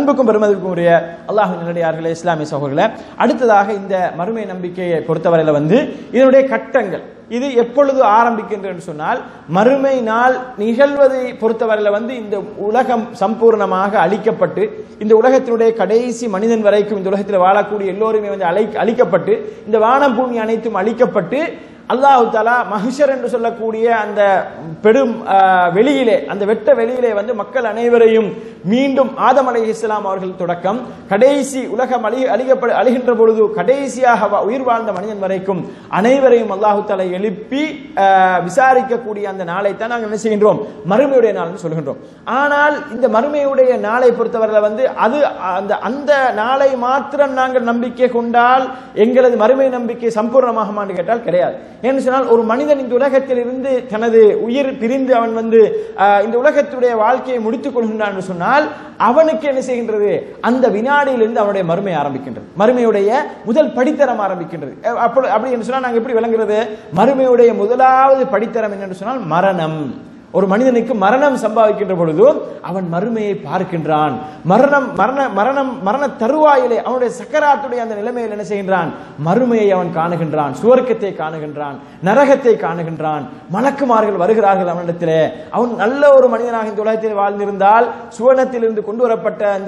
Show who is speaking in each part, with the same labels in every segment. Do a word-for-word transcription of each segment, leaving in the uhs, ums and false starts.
Speaker 1: அன்புக்கும் பெருமதிக்கும் உரிய அல்லாஹ்வின் நல்லடியார்களே, இஸ்லாமிய சகோதரர்களே, அடுத்ததாக இந்த மறுமை நம்பிக்கையை பொறுத்தவரையில வந்து இதனுடைய கட்டங்கள் இது எப்பொழுது ஆரம்பிக்கின்றது சொன்னால், மறுமை நாள் நிகழ்வதை பொறுத்தவரையில வந்து இந்த உலகம் சம்பூர்ணமாக அழிக்கப்பட்டு இந்த உலகத்தினுடைய கடைசி மனிதன் வரைக்கும் இந்த உலகத்தில் வாழக்கூடிய எல்லோருமே வந்து அழை அழிக்கப்பட்டு இந்த வானம் பூமி அனைத்தும் அழிக்கப்பட்டு அல்லாஹ் தஆலா மஹ்ஷர் என்று சொல்லக்கூடிய அந்த பெரும் வெளியிலே, அந்த வெட்ட வெளியிலே வந்து மக்கள் அனைவரையும் மீண்டும் ஆதம் அலைஹிஸ்ஸலாம் அவர்கள் தொடக்கம் கடைசி உலகம் அழி அழிக்கப்பட அழிகின்ற பொழுது கடைசியாக உயிர் வாழ்ந்த மனிதன் வரைக்கும் அனைவரையும் அல்லாஹ் தஆலா எழுப்பி விசாரிக்கக்கூடிய அந்த நாளை தான் நாங்கள் என்ன செய்கின்றோம், மறுமையுடைய நாள் என்று சொல்கின்றோம். ஆனால் இந்த மறுமையுடைய நாளை பொறுத்தவரை வந்து அது அந்த அந்த நாளை மாத்திரம் நாங்கள் நம்பிக்கை கொண்டால் எங்களது மறுமை நம்பிக்கை சம்பூர்ணமாகுமா என்று கேட்டால் கிடையாது. என்று சொன்னால் ஒரு மனிதன் இந்த உலகத்தில் இருந்து தனது உயிர் பிரிந்து அவன் வந்து இந்த உலகத்துடைய வாழ்க்கையை முடித்துக் கொள்கின்றான் என்று சொன்னால் அவனுக்கு என்ன செய்கின்றது, அந்த வினாடியிலிருந்து அவனுடைய மறுமை ஆரம்பிக்கின்றது, மறுமையுடைய முதல் படித்தரம் ஆரம்பிக்கின்றது. அப்படி அப்படி என்று சொன்னால் நாங்கள் எப்படி விளங்குறது, மறுமையுடைய முதலாவது படித்தரம் என்னென்று சொன்னால் மரணம். ஒரு மனிதனுக்கு மரணம் சம்பாதிக்கின்ற பொழுது அவன் மறுமையை பார்க்கின்றான். மரணம் மரண மரணம் மரண தருவாயிலே அவனுடைய சக்கராத்துடைய அந்த நிலைமையில் என்ன செய்கின்றான், மறுமையை அவன் காணுகின்றான், சுவர்க்கத்தை காணுகின்றான், நரகத்தை காணுகின்றான், மலக்குமார்கள் வருகிறார்கள் அவனிடத்திலே. அவன் நல்ல ஒரு மனிதனாக இந்த உலகத்தில் வாழ்ந்திருந்தால் சுவனத்திலிருந்து கொண்டு வரப்பட்ட அந்த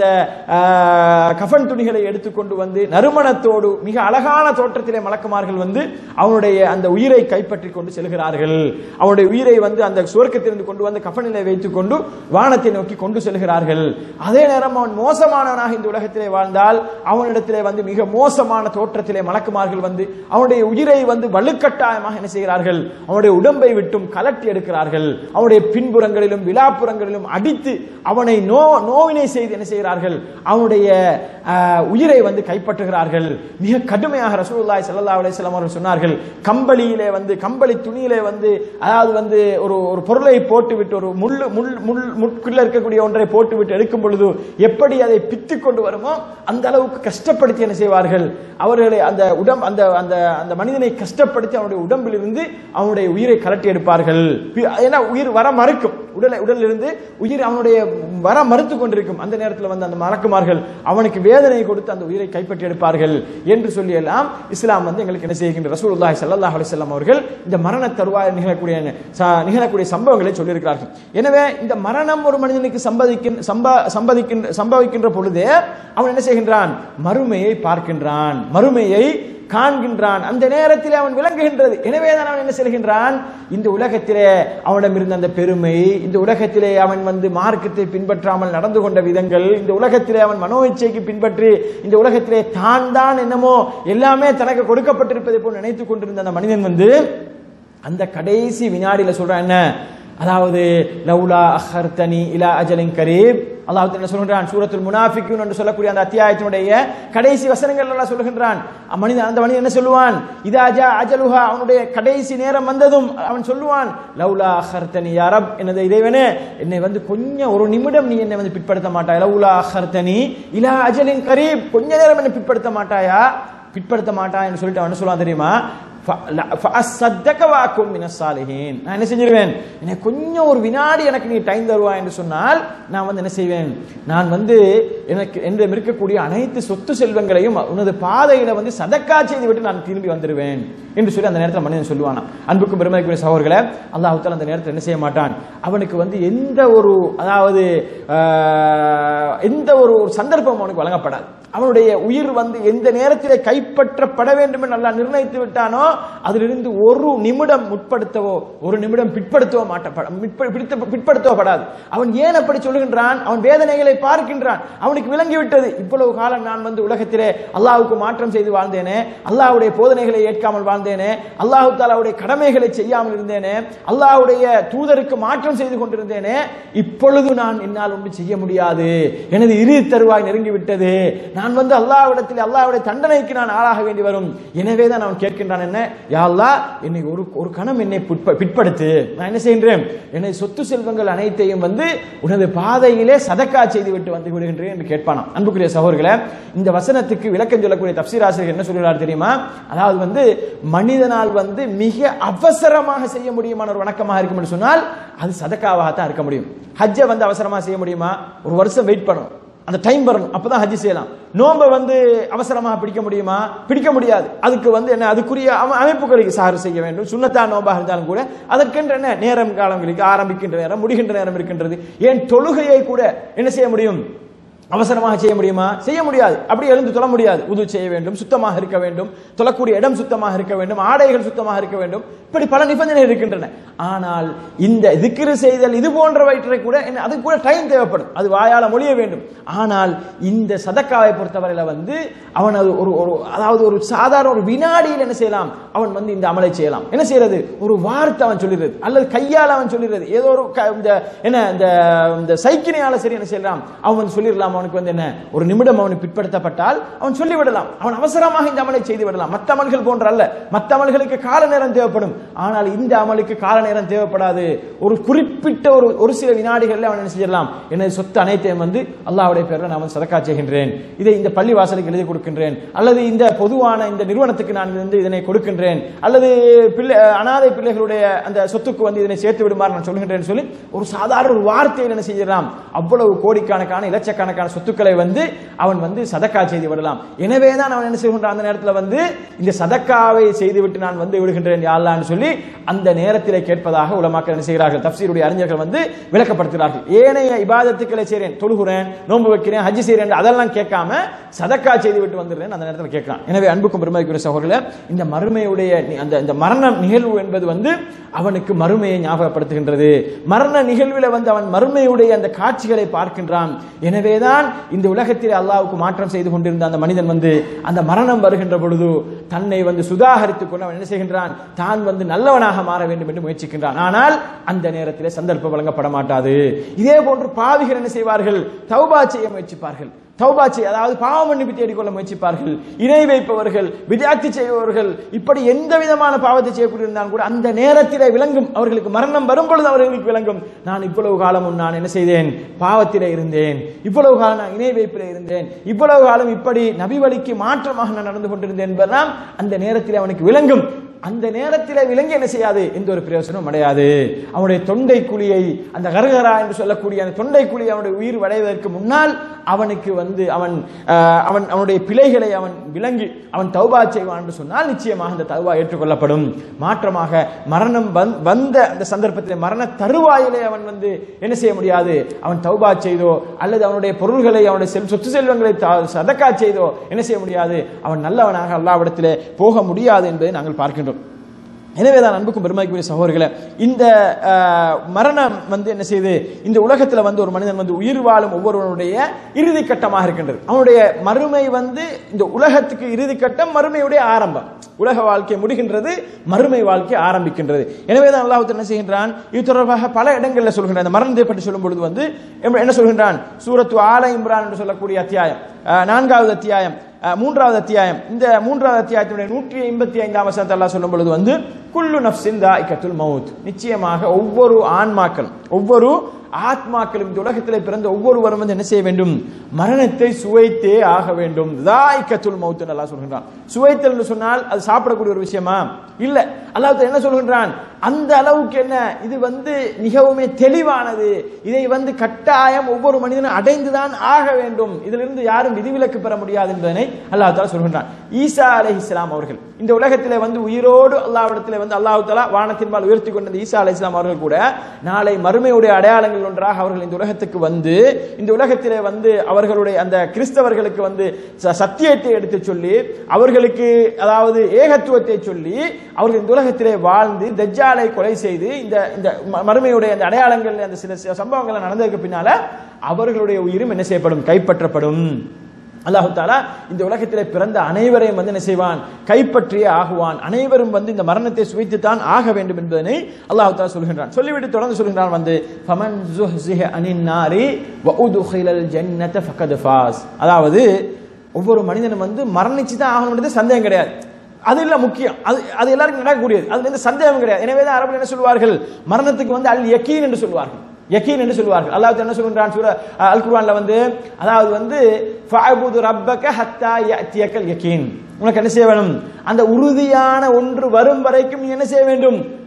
Speaker 1: கஃபன் துணிகளை எடுத்துக்கொண்டு வந்து நறுமணத்தோடு மிக அழகான தோற்றத்திலே மலக்குமார்கள் வந்து அவனுடைய அந்த உயிரை கைப்பற்றி கொண்டு செல்கிறார்கள். அவனுடைய உயிரை வந்து அந்த சுவர்க்கத்தில் கொண்டு வந்து கஃனிலே வைத்துக் கொண்டு வானத்தை நோக்கி கொண்டு செல்கிறார்கள். அதே நேரம் அவன் மோசமானவனாக இந்த உலகத்திலே வாழ்ந்தால் அவனிடத்திலே வந்து மிக மோசமான தோற்றத்திலே மலக்குமார்கள் வந்து அவனுடைய உயிரை வந்து வலுக்கட்டாயமாக என்ன செய்கிறார்கள், அவனுடைய உடம்பை விட்டும் கலட்டி எடுக்கிறார்கள். அவனுடைய பின்புறங்களிலும் விழாப்புறங்களிலும் அடித்து அவனை நோ நோவினை செய்து என்ன செய்கிறார்கள், அவனுடைய உயிரை வந்து கைப்பற்றுகிறார்கள். மிக கடுமையாக ரசூலுல்லாஹி ஸல்லல்லாஹு அலைஹி வஸல்லம் அவர்கள் சொன்னார்கள், கம்பளியிலே வந்து கம்பளி துணியிலே வந்து அதாவது வந்து ஒரு ஒரு பொருளை போட்டுவிட்டு ஒரு முள் முள் முள் முட்குள்ள இருக்கக்கூடிய ஒன்றை போட்டுவிட்டு எடுக்கும் பொழுது எப்படி அதை பித்து கொண்டு வருமோ அந்த அளவுக்கு கஷ்டப்படுத்தி என்ன செய்வார்கள், அவர்களை அந்த உடம் அந்த அந்த அந்த மனிதனை கஷ்டப்படுத்தி அவனுடைய உடம்பில் இருந்து அவனுடைய உயிரை கலட்டி எடுப்பார்கள். ஏன்னா உயிர் வர மறுக்கும், உடலை உடலில் இருந்து உயிர் அவனுடைய வர மறுத்து கொண்டிருக்கும். அந்த நேரத்தில் வந்து அந்த மலக்குமார்கள் அவனுக்கு வேதனை கொடுத்து அந்த உயிரை கைப்பற்றி எடுப்பார்கள் என்று சொல்லி எல்லாம் இஸ்லாம் வந்து எங்களுக்கு என்ன செய்கின்ற ரசூலுல்லாஹி ஸல்லல்லாஹு அலைஹி வஸல்லம் அவர்கள் இந்த மரண தருவாயில் நிகழக்கூடிய நிகழக்கூடிய சம்பவங்களை சொல்லியிருக்கிறார்கள். எனவே இந்த மரணம் ஒரு மனிதனுக்கு சம்பவிக்கின்ற சம்பவிக்கின்ற சம்பவிக்கின்ற பொழுதே அவன் என்ன செய்கின்றான், மறுமையை பார்க்கின்றான், மறுமையை காண்கின்றான். அந்த நேரத்திலே அவன் விளங்குகின்றது. எனவேதான் அவன் என்ன செய்கின்றான், இந்த உலகத்திலே அவனிடம் இருந்த அந்த பெருமை, இந்த உலகத்திலே அவன் வந்து மார்க்கத்தை பின்பற்றாமல் நடந்து கொண்ட விதங்கள், இந்த உலகத்திலே அவன் மனோ இச்சைக்கு பின்பற்றி இந்த உலகத்திலே தான் தான் என்னமோ எல்லாமே தனக்கு கொடுக்கப்பட்டிருப்பதை போல் நினைத்துக் கொண்டிருந்த அந்த மனிதன் வந்து அந்த கடைசி வினாடியில சொல்றான் என்ன, அதாவது லவுலா அஹர்தனி இலா அஜலின் கரீப், அல்லாஹ் என்ன சொல்கின்றான், சூரத்துல் முனாஃபிகூன் என்று சொல்லக்கூடிய அந்த அத்தியாயத்தினுடைய கடைசி வசனங்கள் எல்லாம் சொல்கின்றான். மனிதன் அந்த மனிதன் என்ன சொல்லுவான், இதா ஜா அஜலுஹா, அவனுடைய கடைசி நேரம் வந்ததும் அவன் சொல்லுவான், லவுலா அஹர்தனி யா ரப், எனது இறைவனே என்னை வந்து கொஞ்சம் ஒரு நிமிடம் நீ என்னை வந்து பிற்படுத்த மாட்டாய், லவுலா அஹர்தனி இலா அஜலின் கரீப், கொஞ்ச நேரம் என்னை பிற்படுத்த மாட்டாயா, பிற்படுத்த மாட்டாய் என்று சொல்லிட்டு அவன் சொல்லுவான் தெரியுமா, நான் என்ன செஞ்சிருவேன், எனக்கு கொஞ்சம் ஒரு வினாடி எனக்கு நீ டைம் தருவா என்று சொன்னால் நான் வந்து என்ன செய்வேன், நான் வந்து எனக்கு என்னிடம் இருக்கக்கூடிய அனைத்து சொத்து செல்வங்களையும் உனது பாதையில வந்து சதக்கா செய்து விட்டு நான் திரும்பி வந்துடுவேன் என்று சொல்லி அந்த நேரத்தில் மனிதன் சொல்லுவானா. அன்புக்கும் பெருமைக்குரிய சகோதரர்களே, அல்லாஹ் தஆலா அந்த நேரத்தில் என்ன செய்ய மாட்டான், அவனுக்கு வந்து எந்த ஒரு அதாவது எந்த ஒரு சந்தர்ப்பம் அவனுக்கு வழங்கப்படாது. அவனுடைய உயிர் வந்து எந்த நேரத்திலே கைப்பற்றப்பட வேண்டும் என்று அல்லாஹ் நிர்ணயித்து விட்டானோ அதிலிருந்து ஒரு நிமிடம் முற்படுத்தவோ ஒரு நிமிடம் பிற்படுத்தவோ மாட்ட பிற்படுத்தப்படாது. அவன் ஏன் அப்படி சொல்லுகின்றான், அவன் வேதனைகளை பார்க்கின்றான். அவனுக்கு விளங்கிவிட்டது, இவ்வளவு காலம் நான் வந்து உலகத்திலே அல்லாஹ்வுக்கு மாற்றம் செய்து வாழ்ந்தேனே, அல்லாஹ்வுடைய போதனைகளை ஏற்காமல் வாழ்ந்தேனே, அல்லாஹ் தஆலாவுடைய கடமைகளை செய்யாமல் இருந்தேனே, அல்லாஹ்வுடைய தூதருக்கு மாற்றம் செய்து கொண்டிருந்தேனே, இப்பொழுது நான் என்னால் ஒன்று செய்ய முடியாது, எனது இறுதி தருவாய் நெருங்கிவிட்டது, நான் வந்து அல்லாஹ்விடத்தில் அல்லாஹ்வுடைய தண்டனைக்கு நான் ஆளாக வேண்டி வரும். எனவே தான் அவன் கேட்கின்றான், என்ன யா அல்லாஹ், என்னை ஒரு ஒரு கணம் என்னை பிற்படுத்து, நான் என்ன செய்கின்றேன், என்னை சொத்து செல்வங்கள் அனைத்தையும் வந்து உனது பாதையிலே சதக்கா செய்து விட்டு வந்து விடுகின்றேன் என்று கேட்பானாம். அன்புக்குரிய சகோதரர்களே, இந்த வசனத்துக்கு விளக்கம் சொல்லக்கூடிய தப்சீர் ஆசிரியர் என்ன சொல்கிறார் தெரியுமா, அதாவது வந்து மனிதனால் வந்து மிக அவசரமாக செய்ய முடியுமான ஒரு வணக்கமாக இருக்கும் என்று சொன்னால் அது சதக்காவாக தான் இருக்க முடியும். ஹஜ்ஜை வந்து அவசரமாக செய்ய முடியுமா, ஒரு வருஷம் வெயிட் பண்ணணும், அந்த டைம் வரணும், அப்பதான் ஹஜ் செய்யலாம். நோன்பை வந்து அவசரமாக பிடிக்க முடியுமா? பிடிக்க முடியாது. அதுக்கு வந்து என்ன, அதுக்குரிய அமைப்புகளுக்கு சாறு செய்ய வேண்டும். சுன்னத்தா நோம்பாக இருந்தாலும் கூட அதற்கென்ற என்ன நேரம் காலங்களுக்கு ஆரம்பிக்கின்ற நேரம் முடிகின்ற நேரம் இருக்கின்றது. ஏன் தொழுகையை கூட என்ன செய்ய முடியும், அவசரமாக செய்ய முடியுமா? செய்ய முடியாது. அப்படி எழுந்து தொழ முடியாது. உது செய்ய வேண்டும், சுத்தமாக இருக்க வேண்டும், தொழக்கூடிய இடம் சுத்தமாக இருக்க வேண்டும், ஆடைகள் சுத்தமாக இருக்க வேண்டும். இப்படி பல நிபந்தனைகள் இருக்கின்றன. ஆனால் இந்த திக்ரு செய்தல் இது போன்றவற்றை கூட அது கூட டைம் தேவைப்படும், அது வாயால மொழிய வேண்டும். ஆனால் இந்த சதக்காவை பொறுத்தவரையில வந்து அவன் அது ஒரு ஒரு அதாவது ஒரு சாதாரண ஒரு வினாடியில் என்ன செய்யலாம், அவன் வந்து இந்த அமலை செய்யலாம். என்ன செய்யறது, ஒரு வார்த்தை அவன் சொல்லிடுறது, அல்லது கையால் அவன் சொல்லிடுறது, ஏதோ ஒரு இந்த என்ன இந்த சைக்கிணையால சரி என்ன செய்யலாம், அவன் வந்து சொல்லிடலாம். அவனுக்கு வந்து என்ன, ஒரு நிமிடம் அவனுக்கு பிற்படுத்தப்பட்டால் அவன் சொல்லிவிடலாம், அவன் அவசரமாக இந்த அமலை செய்து விடலாம். மற்ற அமல்கள் போன்ற அல்ல, மற்ற அமல்களுக்கு கால நேரம் தேவைப்படும், ஆனால் இந்த அமலுக்கு கால நேரம் தேவைப்படாது. ஒரு குறிப்பிட்ட ஒரு ஒரு சில வினாடிகளில் அவன் என்ன செய்யலாம், எனது சொத்து அனைத்தையும் வந்து அல்லாஹ்வுடைய பேரில் நான் சதக்கா செய்கின்றேன், இதை இந்த பள்ளி வாசலுக்கு எழுதி கொடுக்கின்றேன், அல்லது இந்த பொதுவான இந்த நிறுவனத்துக்கு நான் வந்து இதனை கொடுக்கின்றேன், அல்லது பிள்ளை அனாதை பிள்ளைகளுடைய அந்த சொத்துக்கு வந்து இதனை சேர்த்து விடுமாறு நான் சொல்கின்றேன் சொல்லி ஒரு சாதாரண ஒரு வார்த்தையில் என்ன செய்யலாம், அவ்வளவு கோடிக்கணக்கான இலட்சக்கணக்கான சொத்துக்களை வந்து அவன் வந்து சதக்கா செய்து விடலாம். எனவேதான் அவன் என்ன செய்கின்றான், அந்த நேரத்தில் வந்து இந்த சதக்காவை செய்துவிட்டு நான் வந்து விடுகின்றேன் யா அல்லாஹ்னு சொல்லி அந்த நேரத்திலே கேட்பதாக உலமாக்கள் என்ன செய்கிறார்கள், தஃப்சீருடைய அறிஞர்கள் வந்து விளக்கப்படுத்துகிறார்கள். ஏனைய இபாதத்துக்களை செய்றேன், தொழுகிறேன், நோன்பு வைக்கிறேன், ஹஜ் செய்றேன், அதெல்லாம் கேட்காம சதக்கா செய்து விட்டு வந்துடுறேன் அந்த நேரத்தில் கேட்கலாம். எனவே அன்புக்கும் பெருமதிக்குரிய சகோதரர்களே, இந்த மறுமையுடைய அந்த இந்த மரண நிகழ்வு என்பது வந்து அவனுக்கு மறுமையை ஞாபகப்படுத்துகின்றது. மரண நிகழ்வில் வந்து அவன் மறுமையுடைய அந்த காட்சிகளை பார்க்கின்றான். எனவேதான் இந்த உலகத்தில் அல்லாஹ்வுக்கு மாற்றம் செய்து கொண்டிருந்த அந்த மனிதன் வந்து அந்த மரணம் வருகின்ற பொழுது தன்னை வந்து சுதாகரித்துக் கொண்டு அவன் என்ன செய்கின்றான், தான் வந்து நல்லவனாக மாற வேண்டும் என்று முயற்சிக்கின்றான். ஆனால் அந்த நேரத்திலே சந்தர்ப்பம் வழங்கப்பட மாட்டாது. இதே போன்று பாவிகள் என்ன செய்வார்கள், தௌபா செய்ய முயற்சிப்பார்கள். தௌபா செய்ய, அதாவது பாவ மன்னிப்பு தேடிக்கொள்ள முயற்சிப்பார்கள். இணை வைப்பவர்கள், வித்யார்த்தி செய்பவர்கள், இப்படி எந்த விதமான பாவத்தை செய்யக்கூடியிருந்தாலும் கூட அந்த நேரத்திலே விளங்கும், அவர்களுக்கு மரணம் வரும் பொழுது அவர்களுக்கு விளங்கும், நான் இவ்வளவு காலமும் நான் என்ன செய்தேன், பாவத்திலே இருந்தேன், இவ்வளவு காலம் நான் இணை வைப்பிலே இருந்தேன், இவ்வளவு காலம் இப்படி நபி வழிக்கு மாற்றமாக நான் நடந்து கொண்டிருந்தேன் என்பதெல்லாம் அந்த நேரத்திலே அவனுக்கு விளங்கும். அந்த நேரத்தில் விலங்கி என்ன செய்யாது, எந்த ஒரு பிரயோசனம் அடையாது. அவனுடைய தொண்டை குழியை, அந்த கர்கரா என்று சொல்லக்கூடிய அந்த தொண்டை குழியை அவனுடைய உயிர் வடைவதற்கு முன்னால் அவனுக்கு வந்து அவன் அவன் அவனுடைய பிழைகளை அவன் விளங்கி அவன் தௌபா செய்வான் என்று சொன்னால் நிச்சயமாக அந்த தௌபா ஏற்றுக்கொள்ளப்படும். மாற்றமாக மரணம் வந்த அந்த சந்தர்ப்பத்தில் மரண தருவாயிலே அவன் வந்து என்ன செய்ய முடியாது, அவன் தௌபா செய்தோ அல்லது அவனுடைய பொருள்களை அவனுடைய செல் சொத்து செல்வங்களை சதக்கா செய்தோ என்ன செய்ய முடியாது, அவன் நல்லவனாக அல்லாஹ்விடத்திலே போக முடியாது என்பதை நாங்கள் பார்க்கின்றோம். எனவேதான் அன்புக்கும் பெருமதிக்குரிய சகோதரர்களே, இந்த மரணம் வந்து என்ன செய்து இந்த உலகத்தில் வந்து ஒரு மனிதன் வந்து உயிர் வாழும் ஒவ்வொருவனுடைய இறுதி கட்டமாக இருக்கின்றது. அவனுடைய மறுமை வந்து இந்த உலகத்துக்கு இறுதி கட்டம், மறுமையுடைய ஆரம்பம். உலக வாழ்க்கை முடிகின்றது, மறுமை வாழ்க்கை ஆரம்பிக்கின்றது. எனவேதான் அல்லாஹ் என்ன செய்கின்றான், இது தொடர்பாக பல இடங்களில் சொல்கின்றான். இந்த மரணத்தை பற்றி சொல்லும் பொழுது வந்து என்ன சொல்கின்றான், சூரத்து ஆல இம்ரான் என்று சொல்லக்கூடிய அத்தியாயம், நான்காவது அத்தியாயம், மூன்றாவது அத்தியாயம், இந்த மூன்றாவது அத்தியாயத்தினுடைய நூற்றி ஐம்பத்தி ஐந்தாம் வசனத்தை அல்லாஹ் சொல்லும் பொழுது வந்து குல்லு நஃப்ஸின் தாயிகத்துல் மௌத், நிச்சயமாக ஒவ்வொரு ஆன்மாக்கள், ஒவ்வொரு ஆத்மாக்களும், இந்த உலகத்திலே பிறந்த ஒவ்வொருவரும் வந்து என்ன செய்ய வேண்டும், மரணத்தை சுவைத்தே ஆக வேண்டும். தாயிகத்துல் மௌத் அல்லாஹ் சொல்கின்றான். சுவைத்தல் என்று சொன்னால் அது சாப்பிடக்கூடிய ஒரு விஷயமா? இல்ல. அல்லாஹ் என்ன சொல்கின்றான், அந்த அளவுக்கு என்ன, இது வந்து மிகவுமே தெளிவானது, இதை வந்து கட்டாயம் ஒவ்வொரு மனிதனும் அடைந்துதான் ஆக வேண்டும், இதிலிருந்து யாரும் விதிவிலக்கு பெற முடியாது என்பதனை அல்லாஹ் தஆலா சொல்கின்றான். ஈசா அலைஹிஸ்ஸலாம் அவர்கள் இந்த உலகத்திலே வந்து உயிரோடு அல்லாஹ்விடத்திலே வந்து அல்லாஹ் தஆலா வானத்தின்பால் உயர்த்தி கொண்ட ஈசா அலைஹிஸ்ஸலாம் அவர்கள் கூட நாளை மறுமையுடைய அடையாளங்கள் ஒன்றாக அவர்கள் இந்த உலகத்துக்கு வந்து இந்த உலகத்திலே வந்து அவர்களுடைய அந்த கிறிஸ்தவர்களுக்கு வந்து சத்தியத்தை எடுத்து சொல்லி அவர்களுக்கு அதாவது ஏகத்துவத்தை சொல்லி அவர்கள் இந்த உலகத்திலே வாழ்ந்து தஜ்ஜாலை கொலை செய்து இந்த இந்த மறுமையுடைய அந்த அடையாளங்கள் அந்த சில சம்பவங்கள் நடந்ததுக்கு பின்னால அவர்களுடைய உயிரும் என்ன செய்யப்படும், கைப்பற்றப்படும். அல்லாஹ் தஆலா இந்த உலகத்திலே பிறந்த அனைவரையும் வந்து என்ன செய்வான், கைப்பற்றியே ஆகுவான். அனைவரும் வந்து இந்த மரணத்தை சுவைத்துத்தான் ஆக வேண்டும் என்பதனை அல்லாஹ் தஆலா சொல்கின்றான். சொல்லிவிட்டு தொடர்ந்து சொல்கின்றான் வந்து ஃபமன் ஸுஹ்ஸிஹ அனின் நாரி வ உத்கிலல் ஜன்னத ஃபகத் ஃபாஸ். அதாவது ஒவ்வொரு மனிதனும் வந்து மரணிச்சு தான் ஆகணும்ன்றது சந்தேகம் கிடையாது, அது இல்ல முக்கியம், அது அது எல்லாருக்கும் நடக்கக்கூடியது, அதுல எந்த சந்தேகம் கிடையாது. எனவேதான் அரபில் என்ன சொல்வார்கள், மரணத்துக்கு வந்து அல் யகீன் என்று சொல்வார்கள், யகீன் என்று சொல்வார்கள். அல்லாஹ் என்ன சொல்றான் சூரா அல் குர்ஆன்ல வந்து, அதாவது வந்து ஃபஅபுது ரப்பக ஹத்தா யஅதியகல் யகீன், உனக்கு என்ன செய்ய வேண்டும், அந்த உறுதியான ஒன்று வரும் வரைக்கும் நீ என்ன செய்ய வேண்டும்,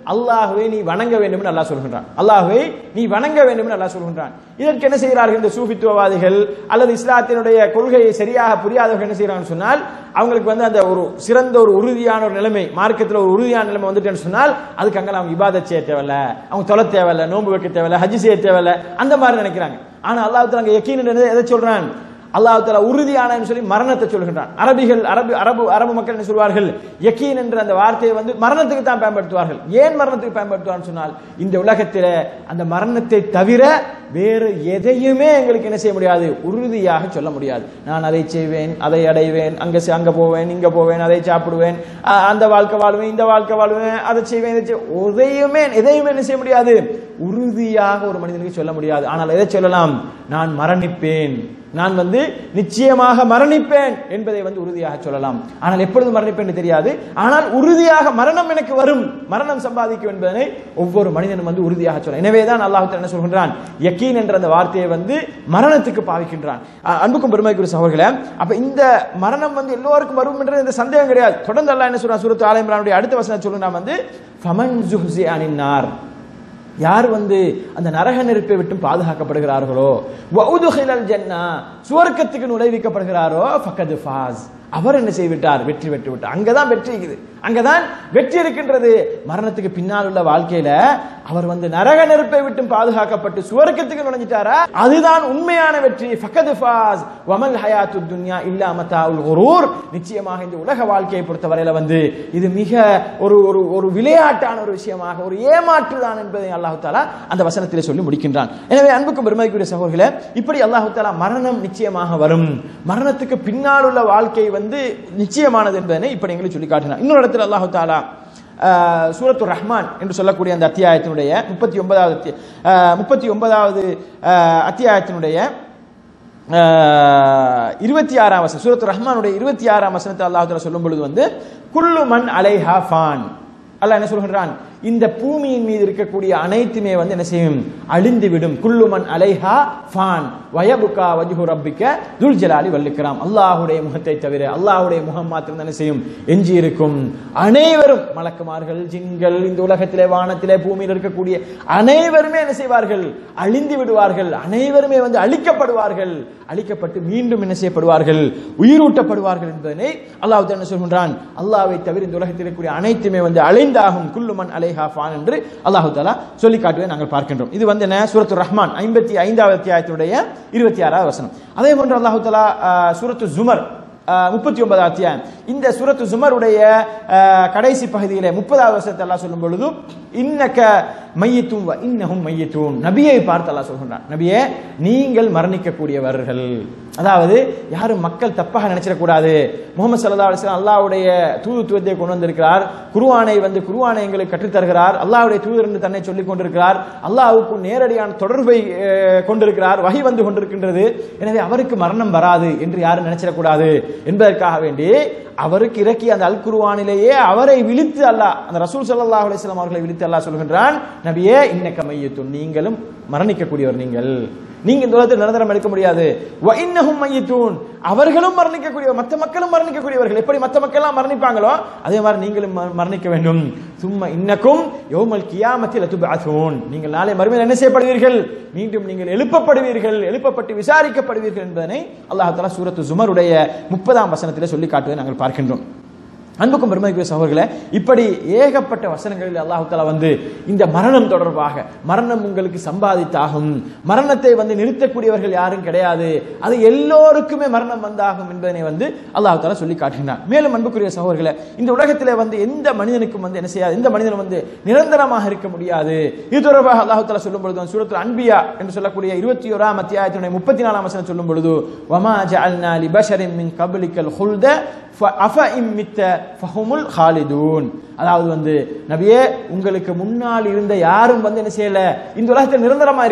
Speaker 1: அல்லாஹ்வை நீ வணங்க வேண்டும் என்று அல்லாஹ் சொல்கின்றான். அல்லாஹ்வை நீ வணங்க வேண்டும் என்று அல்லாஹ் சொல்கின்றான். இதற்கு என்ன செய்கிறார்கள் இந்த சூஃபித்துவவாதிகள் அல்லது இஸ்லாத்தினுடைய கொள்கையை சரியாக புரியாதவர்கள் என்ன செய்யறாங்கன்னு சொன்னால், அவங்களுக்கு வந்து அந்த ஒரு சிறந்த ஒரு உறுதியான ஒரு நிலைமை, மார்க்கத்தில் ஒரு உறுதியான நிலைமை வந்துட்டேன்னு சொன்னால் அதுக்கு அங்கே அவங்க இபாதத் செய்ய தேவையில்ல, அவங்க தொலை தேவையில்ல, நோன்பு வைக்க தேவையில்ல, ஹஜ் செய்ய தேவையில்ல, அந்த மாதிரி நினைக்கிறாங்க. ஆனா அல்லாஹ் தஆலா அங்க யகீன் எதை சொல்றான்? அல்லாஹ் தஆலா உறுதியான சொல்லி மரணத்தை சொல்கின்றான். அரபிகள் அரபு அரபு அரபு மக்கள் என்ன சொல்வார்கள்? யகீன் என்ற அந்த வார்த்தையை வந்து மரணத்துக்கு தான் பயன்படுத்துவார்கள். ஏன் மரணத்துக்கு பயன்படுத்துவான்னு சொன்னால், இந்த உலகத்தில் அந்த மரணத்தை தவிர வேறு எதையுமே எங்களுக்கு என்ன செய்ய முடியாது, உறுதியாக சொல்ல முடியாது. நான் அதை செய்வேன், அதை அடைவேன், அங்க அங்க போவேன், இங்க போவேன், அதை சாப்பிடுவேன், அந்த வாழ்க்கை வாழ்வேன், இந்த வாழ்க்கை வாழ்வேன், அதை செய்வேன், இதை எதையுமே எதையுமே என்ன செய்ய முடியாது, உறுதியாக ஒரு மனிதனுக்கு சொல்ல முடியாது. ஆனால் எதை சொல்லலாம்? நான் மரணிப்பேன், நான் வந்து நிச்சயமாக மரணிப்பேன் என்பதை வந்து உறுதியாக சொல்லலாம். ஆனால் எப்பொழுது மரணிப்பேன் தெரியாது. ஆனால் உறுதியாக மரணம் எனக்கு வரும், மரணம் சம்பாதிக்கும் என்பதனை ஒவ்வொரு மனிதனும் வந்து உறுதியாக சொல்ல. எனவேதான் அல்லாஹ் தஆலா என்ன சொல்கின்றான்? யகீன் என்ற அந்த வார்த்தையை வந்து மரணத்துக்கு பாவிக்கின்றான். அன்புக்கும் பெருமைக்குரிய சகோதரர்களே, அப்ப இந்த மரணம் வந்து எல்லோருக்கும் வரும் என்ற இந்த சந்தேகம் கிடையாது. தொடர்ந்து அல்லாஹ் என்ன சொல்றான்? சூரத்து ஆல இம்ரானுடைய அடுத்த வசனம் சொல்றான் வந்து ஃபமன் ஜுஹ்ஸி அனின் நார், யார் வந்து அந்த நரக நெருப்பை விட்டு பாதுகாக்கப்படுகிறார்களோ, வஉதுகிலல் ஜன்னா, சுவர்க்கத்துக்கு நுழைவிக்கப்படுகிறாரோ, ஃபகத் ஃபாஸ், அவர் என்ன செய்துவிட்டார்? வெற்றி பெற்று விட்டார். அங்கதான் வெற்றி இருக்குது, அங்கதான் வெற்றி இருக்கின்றது. மரணத்துக்கு பின்னால் உள்ள வாழ்க்கையில அவர் வந்து நரக நெருப்பை விட்டு பாதுகாக்கப்பட்டு சுவர்க்கத்துக்கு நுழைஞ்சிட்டாரா, அதுதான் உண்மையான வெற்றி. ஃபகத் ஃபாஸ் வமல் ஹயாத்துத் துன்யா இல்லா மதாஉல் குரூர், நிச்சயமாக இந்த உலக வாழ்க்கையை பொறுத்தவரையில வந்து இது மிக ஒரு ஒரு ஒரு விளையாட்டான ஒரு விஷயமாக, ஒரு ஏமாற்று தான் என்பதை அல்லாஹ் தஆலா அந்த வசனத்திலே சொல்லி முடிக்கின்றான். எனவே அன்புக்கும் பெருமைக்குரிய சகோதரர்களே, இப்படி அல்லாஹ் தஆலா மரணம் நிச்சயமாக வரும், மரணத்துக்கு பின்னால் உள்ள வாழ்க்கை வந்து நிச்சயமானது என்பதனை இப்படி எங்களுக்கு சொல்லி காட்டினார். இன்னொரு இடத்துல அல்லாஹ் தஆலா சூரத்து ரஹ்மான் என்று சொல்லக்கூடிய அந்த அத்தியாயத்தினுடைய முப்பத்தி ஒன்பதாவது முப்பத்தி ஒன்பதாவது அத்தியாயத்தினுடைய இருபத்தி ஆறாம் வசனம், சூரத்து ரஹ்மானுடைய இருபத்தி ஆறாம் வசனத்தை அல்லாஹ் தஆலா சொல்லும் பொழுது வந்து குல்லு மன் அலைஹா ஃபான், அல்லாஹ் என்ன சொல்கிறான்? இந்த பூமியின் மீது இருக்கக்கூடிய அனைத்துமே வந்து என்ன செய்யும்? அழிந்து விடும். குல்லுமன் அலைஹா ஃபான் வயபுகா வஜ்ஹு ரப்பிக துல் ஜலாலி வல் இக்ராம், அல்லாஹ்வுடைய முகத்தை தவிர, அல்லாஹ்வுடைய முகம் மாத்திரம் என்ன செய்யும்? எஞ்சி இருக்கும். அனைவரும் மலக்குமார்கள், ஜின்கள், இந்த உலகத்திலே வானத்திலே பூமியில் இருக்கக்கூடிய அனைவருமே என்ன செய்வார்கள்? அழிந்து விடுவார்கள். அனைவருமே வந்து அழிக்கப்படுவார்கள். அழிக்கப்பட்டு மீண்டும் என்ன செய்யப்படுவார்கள்? உயிரூட்டப்படுவார்கள் என்பதனை அல்லாஹ் என்ன சொல்கின்றான்? அல்லாஹ்வை தவிர இந்த உலகத்தில் இருக்கக்கூடிய அனைத்துமே வந்து அழிந்தாகும். குல்லுமன் அலைஹா ஃபான் என்று அல்லாஹ் தஆலா சொல்லி காட்டுவதை நாங்கள் பார்க்கின்றோம். இது வந்து என்ன? சூரத்து ரஹ்மான் ஐம்பத்தி ஐந்தாவது அத்தியாயத்தினுடைய இருபத்தி ஆறாவது வசனம். அதே போன்று அல்லாஹ் தஆலா சூரத்து ஜுமர் முப்பத்தி ஒன்பதாவது அத்தியாயம், இந்த சூரத்து ஜுமருடைய கடைசி பகுதியிலே முப்பதாவது வசனத்தை அல்லாஹ் சொல்லும் பொழுது இன்னக மையத்தும் வ இன்னஹும் மையத்தூன், நபியை பார்த்து அல்லாஹ் சொல்கின்றான், நபியே நீங்கள் மரணிக்கக்கூடியவர்கள். அதாவது யாரும் மக்கள் தப்பாக நினைச்சிடக்கூடாது. முகமது ஸல்லல்லாஹு அலைஹி வஸல்லம் அல்லாஹ்வுடைய தூதுத்துவத்தை கொண்டு வந்திருக்கிறார், குர்ஆனை வந்து குர்ஆனை எங்களுக்கு கற்றுத் தருகிறார், அல்லாஹ்வுடைய தூதர் என்று தன்னை சொல்லிக் கொண்டிருக்கிறார், அல்லாஹ்வுக்கு நேரடியான தொடர்பை கொண்டிருக்கிறார், வஹி வந்து கொண்டிருக்கின்றது, எனவே அவருக்கு மரணம் வராது என்று யாரும் நினைச்சிடக்கூடாது என்பதற்காக வேண்டி அவருக்கு இறக்கிய அந்த அல் குர்ஆனிலேயே அவரை விழித்து அல்லாஹ், அந்த ரசூல் ஸல்லல்லாஹு அலைஹி வஸல்லம் அவர்களை விழித்து அல்லாஹ் சொல்கின்றான், நபியே இன்னக மையத்துன், நீங்களும் மரணிக்கக்கூடியவர், நீங்கள் நீங்க இந்த உலகத்தில் நிரந்தரம் எடுக்க முடியாது. வ இன்னஹும் மையத்தூன், அவர்களும் மரணிக்கக்கூடியவர், மற்ற மக்களும் மரணிக்கக்கூடியவர்கள். எப்படி மற்ற மக்கள் எல்லாம் மரணிப்பாங்களோ அதே மாதிரி நீங்களும் மரணிக்க வேண்டும். சும்ம இன்னக்கும் யௌமல் கியாமத்தில் லதுபஅஸூன், நீங்கள் நாளை மறுமையில் என்ன செய்யப்படுவீர்கள்? மீண்டும் நீங்கள் எழுப்பப்படுவீர்கள், எழுப்பப்பட்டு விசாரிக்கப்படுவீர்கள் என்பதனை அல்லாஹ் தஆலா சூரத்து ஜுமருடைய முப்பதாம் வசனத்திலே சொல்லி காட்டுவதை நாங்கள் பார்க்கின்றோம். அன்புக்கும் பெருமைக்குரிய சகோதரர்களே, இப்படி ஏகப்பட்ட வசனங்களில் அல்லாஹ் தஆலா வந்து இந்த மரணம் தொடர்பாக, மரணம் உங்களுக்கு சம்பாதித்தாகும், மரணத்தை வந்து நிறுத்தக்கூடியவர்கள் யாரும் கிடையாது, அது எல்லோருக்குமே மரணம் வந்தாகும் என்பதனை வந்து அல்லாஹ் தஆலா சொல்லி காட்டுகிறார். மேலும் அன்புக்குரிய சகோதரர்களே, இந்த உலகத்திலே வந்து எந்த மனிதனுக்கும் வந்து என்ன செய்யாது, எந்த மனிதனும் வந்து நிரந்தரமாக இருக்க முடியாது. இது தொடர்பாக அல்லாஹ் தஆலா சொல்லும் பொழுது சூரத்துல் அன்பியா என்று சொல்லக்கூடிய இருபத்தி ஓராம் அத்தியாயத்தினுடைய முப்பத்தி நாலாம் வசனம் சொல்லும் பொழுது வமா ஜஅல்னா லிபஷரின் மின் கப்லிக்கல் ஹுல்த ஃபஅஃபஇம் மித்த ஃபஹுமுல் ஹாலிதூன், அதாவது வந்து நபியே உங்களுக்கு முன்னால் இருந்த யாரும் வந்து என்ன செய்யல, இந்த உலகத்தில் நிரந்தரமா இருக்கல,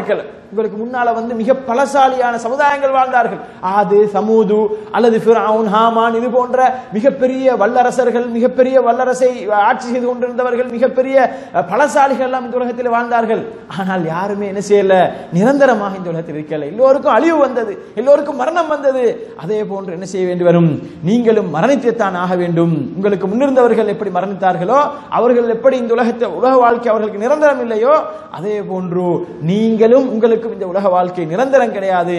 Speaker 1: உங்களுக்கு முன்னால வந்து மிக பலசாலியான சமுதாயங்கள் வாழ்ந்தார்கள். ஆது, சமூது அல்லது ஃபிரௌன், ஹாமான் இது போன்ற மிகப்பெரிய வல்லரசர்கள், மிகப்பெரிய வல்லரசை ஆட்சி செய்து கொண்டிருந்தவர்கள், மிகப்பெரிய பலசாலிகள் எல்லாம் இந்த உலகத்தில் வாழ்ந்தார்கள். ஆனால் யாருமே என்ன செய்யல, நிரந்தரமாக இந்த உலகத்தில் இருக்கல. எல்லோருக்கும் அழிவு வந்தது, எல்லோருக்கும் மரணம் வந்தது. அதே போன்று என்ன செய்ய வேண்டி வரும், நீங்களும் மரணித்துத்தான் ஆக வேண்டும். உங்களுக்கு முன்னிருந்தவர்கள் எப்படி மரணித்தார்களோ, அவர்கள் எப்படி இந்த உலகத்தை உலக வாழ்க்கை அவர்களுக்கு நிரந்தரம் இல்லையோ, அதே போன்று நீங்களும் உங்களுக்கும் இந்த உலக வாழ்க்கை நிரந்தரம் கிடையாது.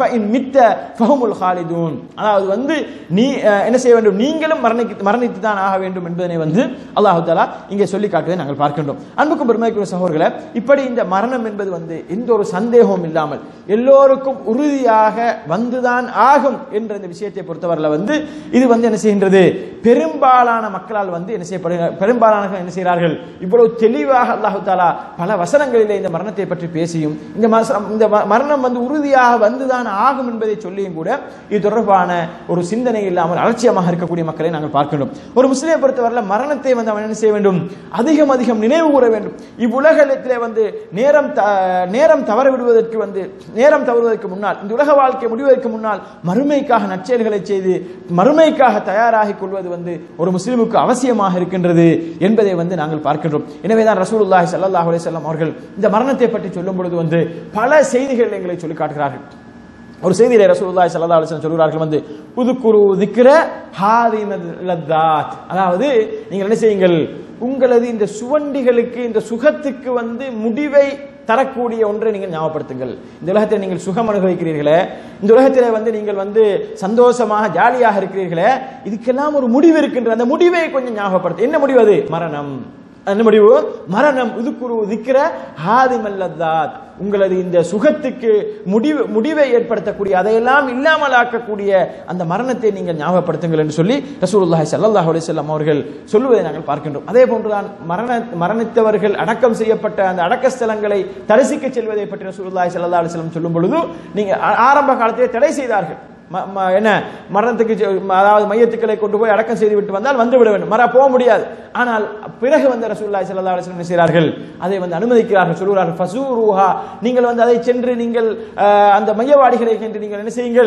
Speaker 1: அதாவது வந்து நீ என்ன செய்ய வேண்டும், நீங்களும் மரணித்து தான் ஆக வேண்டும் என்பதனை வந்து அல்லாஹ் தஆலா இங்கே சொல்லி காட்டுவதை நாங்கள் பார்க்கின்றோம். அன்புக்கும் பெருமைக்குரிய சகோதரர்களே, இப்படி இந்த மரணம் என்பது வந்து எந்த ஒரு சந்தேகமும் இல்லாமல் எல்லோருக்கும் உறுதியாக வந்துதான் ஆகும் என்ற இந்த விஷயத்தை பொறுத்தவரையில் வந்து இது வந்து என்ன செய்கின்றது, பெரும்பாலான மக்களால் வந்து என்ன செய்யப்படுகிற பெரும்பாலான என்ன செய்கிறார்கள், இவ்வளவு தெளிவாக அல்லாஹ் தஆலா பல வசனங்களிலே இந்த மரணத்தை பற்றி பேசியும் இந்த இந்த மரணம் வந்து உறுதியாக வந்துதான் ஆகும் என்பதை சொல்லியும் கூட இது தொடர்பான ஒரு சிந்தனை இல்லாமல் அலட்சியமாக இருக்கக்கூடிய மக்களை நாங்கள் பார்க்கின்றோம். ஒரு முஸ்லிமை பொறுத்தவரையில் மரணத்தை வந்து அவன் என்ன செய்ய வேண்டும், அதிகம் அதிகம் நினைவு கூற வேண்டும். இவ்வுலகத்திலே வந்து நேரம் நேரம் தவற விடுவதற்கு வந்து நேரம் தவறுவதற்கு முன்னால், இந்த உலக வாழ்க்கை முடிவதற்கு முன்னால் மறுமைக்காக நற்செயல்களை செய்து மறுமைக்காக தயாராகிக் கொள்வது வந்து ஒரு முஸ்லிமுக்கு அவசியமாக இருக்கின்றது என்பதை வந்து நாங்கள் பார்க்கின்றோம். எனவேதான் ரசூலுல்லாஹி ஸல்லல்லாஹு அலைஹி வஸல்லம் அவர்கள் இந்த மரணத்தை பற்றி சொல்லும் பொழுது வந்து பல செய்திகள் எங்களை சொல்லி காட்டுகிறார்கள். ஒரு செய்தியிலே ரசூலுல்லாஹி ஸல்லல்லாஹு அலைஹி வஸல்லம் சொல்கிறார்கள் வந்து உதுக்குரு திக்ர ஹாதிமல் லத்தாத், அதாவது நீங்கள் என்ன செய்யுங்கள், உங்களது இந்த சுவண்டிகளுக்கு இந்த சுகத்துக்கு வந்து முடிவை தரக்கூடிய ஒன்றை நீங்கள் ஞாபகப்படுத்துங்கள். இந்த உலகத்தில் நீங்கள் சுகம் அனுபவிக்கிறீர்களே, இந்த உலகத்தில் வந்து நீங்கள் வந்து சந்தோஷமாக ஜாலியாக இருக்கிறீர்களே, இதுக்கெல்லாம் ஒரு முடிவு இருக்கின்ற அந்த முடிவை கொஞ்சம் ஞாபகப்படுத்து. என்ன முடிவு அது? மரணம். என்ன முடிவு? மரணம். உதுக்குரு திக்ர ஹாதிமல் லத்தாத், உங்களது இந்த சுகத்துக்கு முடிவு முடிவை ஏற்படுத்தக்கூடிய அதையெல்லாம் இல்லாமல் ஆக்கக்கூடிய அந்த மரணத்தை நீங்கள் ஞாபகப்படுத்துங்கள் என்று சொல்லி ரசூலுல்லாஹி ஸல்லல்லாஹு அலைஹி வஸல்லம் அவர்கள் சொல்லுவதை நாங்கள் பார்க்கின்றோம். அதே போன்றுதான் மரண மரணித்தவர்கள் அடக்கம் செய்யப்பட்ட அந்த அடக்க ஸ்தலங்களை தரிசிக்க செல்வதை பற்றி ரசூலுல்லாஹி ஸல்லல்லாஹு அலைஹி வஸல்லம் சொல்லும் பொழுது நீங்க ஆரம்ப காலத்திலே தடை செய்தார்கள். என்ன மரணத்துக்கு, அதாவது மையத்துக்களை கொண்டு போய் அடக்கம் செய்து விட்டு வந்தால் வந்து விட வேண்டும், மர போக முடியாது. ஆனால் பிறகு வந்து ரசூலுல்லாஹி ஸல்லல்லாஹு அலைஹி வஸல்லம் செய்கிறார்கள், அதை வந்து அனுமதிக்கிறார்கள். சொல்கிறார்கள் ஃபஸூருஹா, நீங்கள் வந்து அதை சென்று நீங்கள் அந்த மையவாடிகளை சென்று நீங்கள் என்ன செய்யுங்கள்,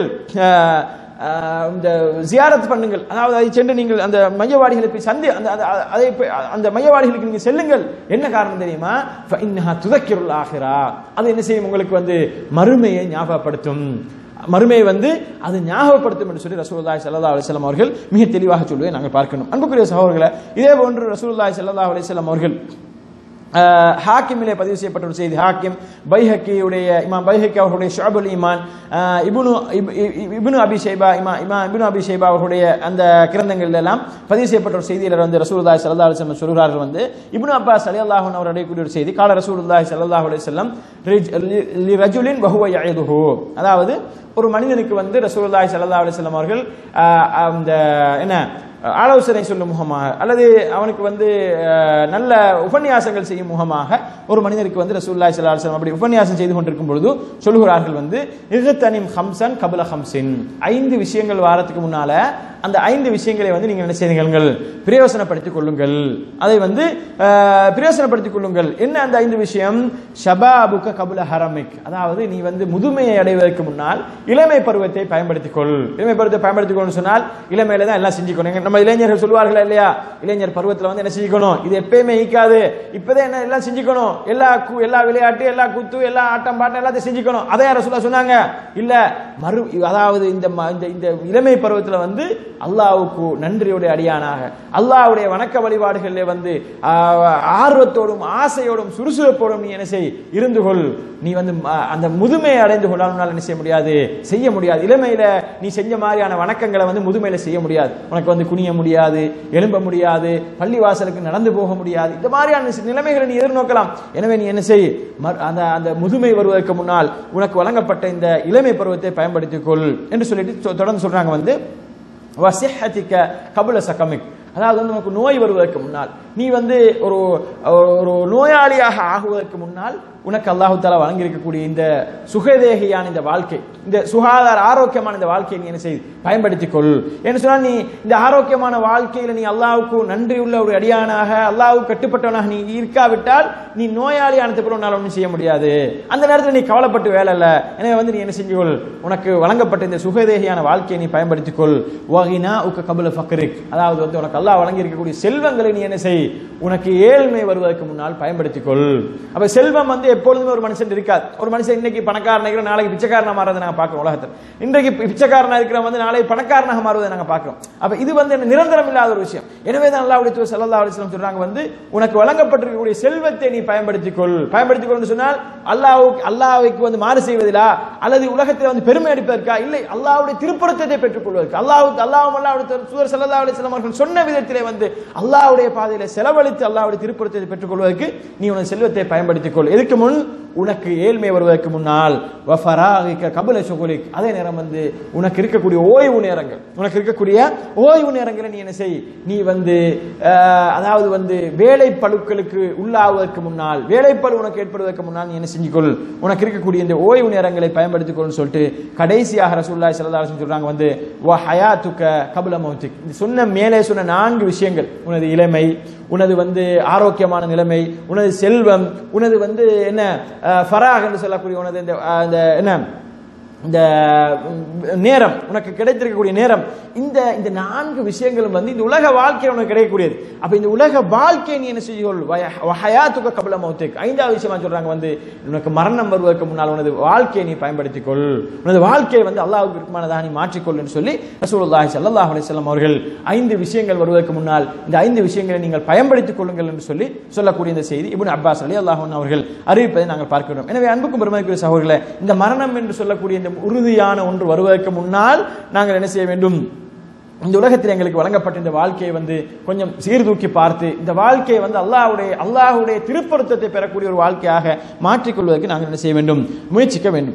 Speaker 1: இந்த ஜியாரத் பண்ணுங்கள். அதாவது அதை சென்று நீங்கள் அந்த மையவாடிகளை போய் சந்தி அந்த அதை அந்த மையவாடிகளுக்கு நீங்கள் செல்லுங்கள். என்ன காரணம் தெரியுமா? ஃபஇன்னஹா துதக்கிருல் ஆஹிரா, அது என்ன செய்யும், உங்களுக்கு வந்து மறுமையை ஞாபகப்படுத்தும், மறுமையை வந்து அது ஞாபகப்படுத்தும் என்று சொல்லி ரசூலுல்லாஹி ஸல்லல்லாஹு அலைஹி வஸல்லம் அவர்கள் மிக தெளிவாக சொல்வதை நாங்கள் பார்க்கணும். அன்புக்குரிய சகோதரர்களே, இதே போன்று ரசூலுல்லாஹி ஸல்லல்லாஹு அலைஹி வஸல்லம் அவர்கள் ஹாக்கிமிலே பதிவு செய்யப்பட்ட ஒரு செய்தி, ஹாக்கிம் பைஹக்கியுடைய இமாம் பைஹக்கி அவர்களுடைய ஷுஅபுல் ஈமான், இப்னு இப்னு அபி ஷைபா இமாம் இமாம் இப்னு அபி ஷைபா அவர்களுடைய அந்த கிரந்தங்கள் எல்லாம் பதிவு செய்யப்பட்ட ஒரு செய்தியில் வந்து ரசூலுல்லாஹி ஸல்லல்லாஹு அலைஹி வஸல்லம் சொல்கிறார்கள் வந்து, இப்னு அப்பாஸ் ரலியல்லாஹு அன்ஹு அவருடைய கூடிய ஒரு செய்தி, கால ரசூலுல்லாஹி ஸல்லல்லாஹு அலைஹி வஸல்லம் லிரஜுலின் வஹுவ யஇதுஹு, அதாவது ஒரு மனிதனுக்கு வந்து ரசூலுல்லாஹி ஸல்லல்லாஹு அலைஹி வஸல்லம் அவர்கள் அந்த என்ன ஆலோசனை சொல்லும் முகமாக அல்லது அவனுக்கு வந்து நல்ல உபன்யாசங்கள் செய்யும் முகமாக ஒரு மனிதருக்கு வந்து ரசூலுல்லாஹி ஸல்லல்லாஹு அலைஹி வஸல்லம் அப்படி உபன்யாசம் செய்து கொண்டிருக்கும் பொழுது சொல்கிறார்கள் வந்து, இஹ்தனிம் ஹம்சன் கப்ல ஹம்சின், ஐந்து விஷயங்கள் வாரத்துக்கு முன்னால அந்த ஐந்து விஷயங்களை வந்து நீங்கள் என்ன செய்யுங்கள், பிரயோசனப்படுத்திக் கொள்ளுங்கள், அதை வந்து பிரயோசனப்படுத்திக் கொள்ளுங்கள். என்ன அந்த ஐந்து விஷயம்? ஷபாபுக கபுல ஹரமிக், அதாவது நீ வந்து முதுமையை அடைவதற்கு முன்னால் இளமை பருவத்தை பயன்படுத்திக் கொள். இளமை பருவத்தை பயன்படுத்திக் கொள்னு சொன்னால் இளமையில தான் எல்லாம் செஞ்சுக்கணும். நம்ம இளைஞர்கள் சொல்வார்கள் இல்லையா, இளைஞர் பருவத்தில் வந்து என்ன செஞ்சுக்கணும், இது எப்பயுமே ஈக்காது, இப்பதான் என்ன எல்லாம் செஞ்சுக்கணும், எல்லா எல்லா விளையாட்டு, எல்லா குத்து, எல்லா ஆட்டம் பாட்டம் எல்லாத்தையும் செஞ்சுக்கணும். அதை யார சொல்ல சொன்னாங்க? இல்ல, மறு அதாவது இந்த இந்த இளமை பருவத்தில் வந்து அல்லாஹ்வுக்கு நன்றியுடைய அடியானாக, அல்லாஹ்வுடைய வணக்க வழிபாடுகளிலே வந்து ஆர்வத்தோடும் ஆசையோடும் சுறுசுறுப்போடும் நீ என்ன செய், இருந்து கொள். நீ வந்து அந்த முதுமையை அடைந்து கொள்ளாமல் என்ன செய்ய முடியாது, செய்ய முடியாது. இளமையில நீ செஞ்ச மாதிரியான வணக்கங்களை வந்து முதுமையில செய்ய முடியாது. உனக்கு வந்து குனிய முடியாது, எழும்ப முடியாது, பள்ளி வாசலுக்கு நடந்து போக முடியாது. இந்த மாதிரியான நிலைமைகளை நீ எதிர்நோக்கலாம். எனவே நீ என்ன செய், அந்த அந்த முதுமை வருவதற்கு முன்னால் உனக்கு வழங்கப்பட்ட இந்த இளமை பருவத்தை பயன்படுத்திக் கொள் என்று சொல்லிட்டு தொடர்ந்து சொல்றாங்க வந்து, வசிஹதிக கபுல சகமிக், அதாவது வந்து உனக்கு நோய் வருவதற்கு முன்னால், நீ வந்து ஒரு ஒரு நோயாளியாக ஆகுவதற்கு முன்னால் உனக்கு அல்லாஹ் தஆலா வழங்கி இருக்கக்கூடிய இந்த சுகதேகியான இந்த வாழ்க்கை, இந்த சுகாதார ஆரோக்கியமான இந்த வாழ்க்கையை நீ என்ன செய் பயன்படுத்திக் கொள் என்று சொன்னால், நீ இந்த ஆரோக்கியமான வாழ்க்கையில நீ அல்லாஹ்வுக்கு நன்றி உள்ள ஒரு அடியானாக, அல்லாஹ்வுக்கு கட்டுப்பட்டவனாக நீ இருக்காவிட்டால் நீ நோயாளியானது கூட உன்னால் ஒன்றும் செய்ய முடியாது. அந்த நேரத்தில் நீ கவலைப்பட்டு வேலை இல்லை. எனவே வந்து நீ என்ன செஞ்சுக்கொள், உனக்கு வழங்கப்பட்ட இந்த சுகதேகியான வாழ்க்கையை நீ பயன்படுத்திக் கொள். வகினா உக்க கபுல ஃபக்ரிக், அதாவது வந்து உனக்கு அல்லாஹ் வழங்கி இருக்கக்கூடிய செல்வங்களை நீ என்ன செய், உனக்கு ஏழ்மை வருவதற்கு முன்னால் பயன்படுத்திக் கொள். அப்ப செல்வம் வந்து எப்பொழுதுமே ஒரு மனுஷன் இருக்காது. ஒரு மனுஷன் இன்னைக்கு பணக்காரனா இருக்கிற நாளைக்கு பிச்சைக்காரனா மாறதை நாங்க பார்க்கிறோம் உலகத்தில். இன்றைக்கு பிச்சைக்காரனா இருக்கிற வந்து நாளை பணக்காரனாக மாறுவதை நாங்க பார்க்கிறோம். அப்ப இது வந்து நிரந்தரம் இல்லாத ஒரு விஷயம். எனவே தான் அல்லாஹ்வுடைய தூதர் ஸல்லல்லாஹு அலைஹி வஸல்லம் சொல்றாங்க வந்து உனக்கு வழங்கப்பட்டிருக்கக்கூடிய செல்வத்தை நீ பயன்படுத்திக் கொள். பயன்படுத்திக் கொள் சொன்னால் அல்லாஹ்வுக்கு அல்லாஹ்வுக்கு வந்து மாறு செய்வதிலா அல்லது உலகத்தில் வந்து பெருமை அடிப்பதற்கா? இல்லை, அல்லாஹ்வுடைய திருப்பொருத்தத்தை பெற்றுக் கொள்வதற்கு. அல்லாஹ்வுக்கு அல்லாஹ்வும் அல்லாஹ்வுடைய தூதர் ஸல்லல்லாஹு அலைஹி வஸல்லம் அவர்கள் சொன்ன விதத்திலே வந்து அல்லாஹ்வுடைய பாதையில செலவழித்து அல்லாஹ்வுடைய திருப்பொருத்தத்தை பெற்றுக் கொள்வதற்கு நீ உனது செல்வத்தை பயன்படுத்திக் கொள். எதுக்கு முன்? உனக்கு ஏழ்மை வருவதற்கு முன்னால். வஃபராகிக கபுல ஷுகுலிக், அதே நேரம் வந்து உனக்கு இருக்கக்கூடிய ஓய்வு நேரங்கள், உனக்கு இருக்கக்கூடிய ஓய்வு நேரங்களை நீ என்ன செய், நீ வந்து அதாவது வந்து வேலை பளுக்களுக்கு உள்ளாவதற்கு முன்னால், வேலைப்பளு உனக்கு ஏற்படுவதற்கு முன்னால் நீ என்ன செஞ்சுக்கொள், உனக்கு இருக்கக்கூடிய இந்த ஓய்வு நேரங்களை பயன்படுத்திக் கொள்னு சொல்லிட்டு கடைசியாக ரசூலுல்லாஹி ஸல்லல்லாஹு அலைஹி வஸல்லம் சொல்றாங்க வந்து வ ஹயாத்துக கபுல மௌத்திக். இந்த சொன்ன மேலே சொன்ன நான்கு விஷயங்கள், உனது இளமை, உனது வந்து ஆரோக்கியமான நிலைமை, உனது செல்வம், உனது வந்து என்ன ஃபராக் என்று சொல்லக்கூடிய உனது இந்த என்ன இந்த நேரம், உனக்கு கிடைத்திருக்கக்கூடிய நேரம், இந்த இந்த நான்கு விஷயங்களும் வந்து இந்த உலக வாழ்க்கை உனக்கு கிடைக்கக்கூடியது. அப்ப இந்த உலக வாழ்க்கையை நீ என்ன செய்யொள், ஹயாத்துக கபுல மௌத்திக். ஐந்தாவது விஷயமா சொல்றாங்க வந்து உனக்கு மரணம் வருவதற்கு முன்னால் உனது வாழ்க்கையை நீ பயன்படுத்திக் கொள், உனது வாழ்க்கையை வந்து அல்லாஹ்வுக்கு விருப்பமானதாக நீ மாற்றிக்கொள் என்று சொல்லி ரசூலுல்லாஹி ஸல்லல்லாஹு அலைஹி வஸல்லம் அவர்கள் ஐந்து விஷயங்கள் வருவதற்கு முன்னால் இந்த ஐந்து விஷயங்களை நீங்கள் பயன்படுத்திக் கொள்ளுங்கள் என்று சொல்லி சொல்லக்கூடிய இந்த செய்தி இப்னு அப்பாஸ் ரலியல்லாஹு அன்ஹு அவர்கள் அறிவிப்பதை நாங்கள் பார்க்கிறோம். எனவே அன்புக்கும் பெருமதிக்குரிய சகோதரர்களே, இந்த மரணம் என்று சொல்லக்கூடிய உறுதியான ஒன்று வருவதற்கு முன்னால் நாங்கள் என்ன செய்ய வேண்டும், இந்த உலகத்தில் எங்களுக்கு வழங்கப்பட்ட இந்த வாழ்க்கையை வந்து கொஞ்சம் சீர்தூக்கி பார்த்து இந்த வாழ்க்கையை வந்து அல்லாஹ்வுடைய அல்லாஹ்வுடைய திருப்பொருத்தத்தை பெறக்கூடிய ஒரு வாழ்க்கையாக மாற்றிக்கொள்வதற்கு நாங்கள் என்ன செய்ய வேண்டும், முயற்சிக்க வேண்டும்.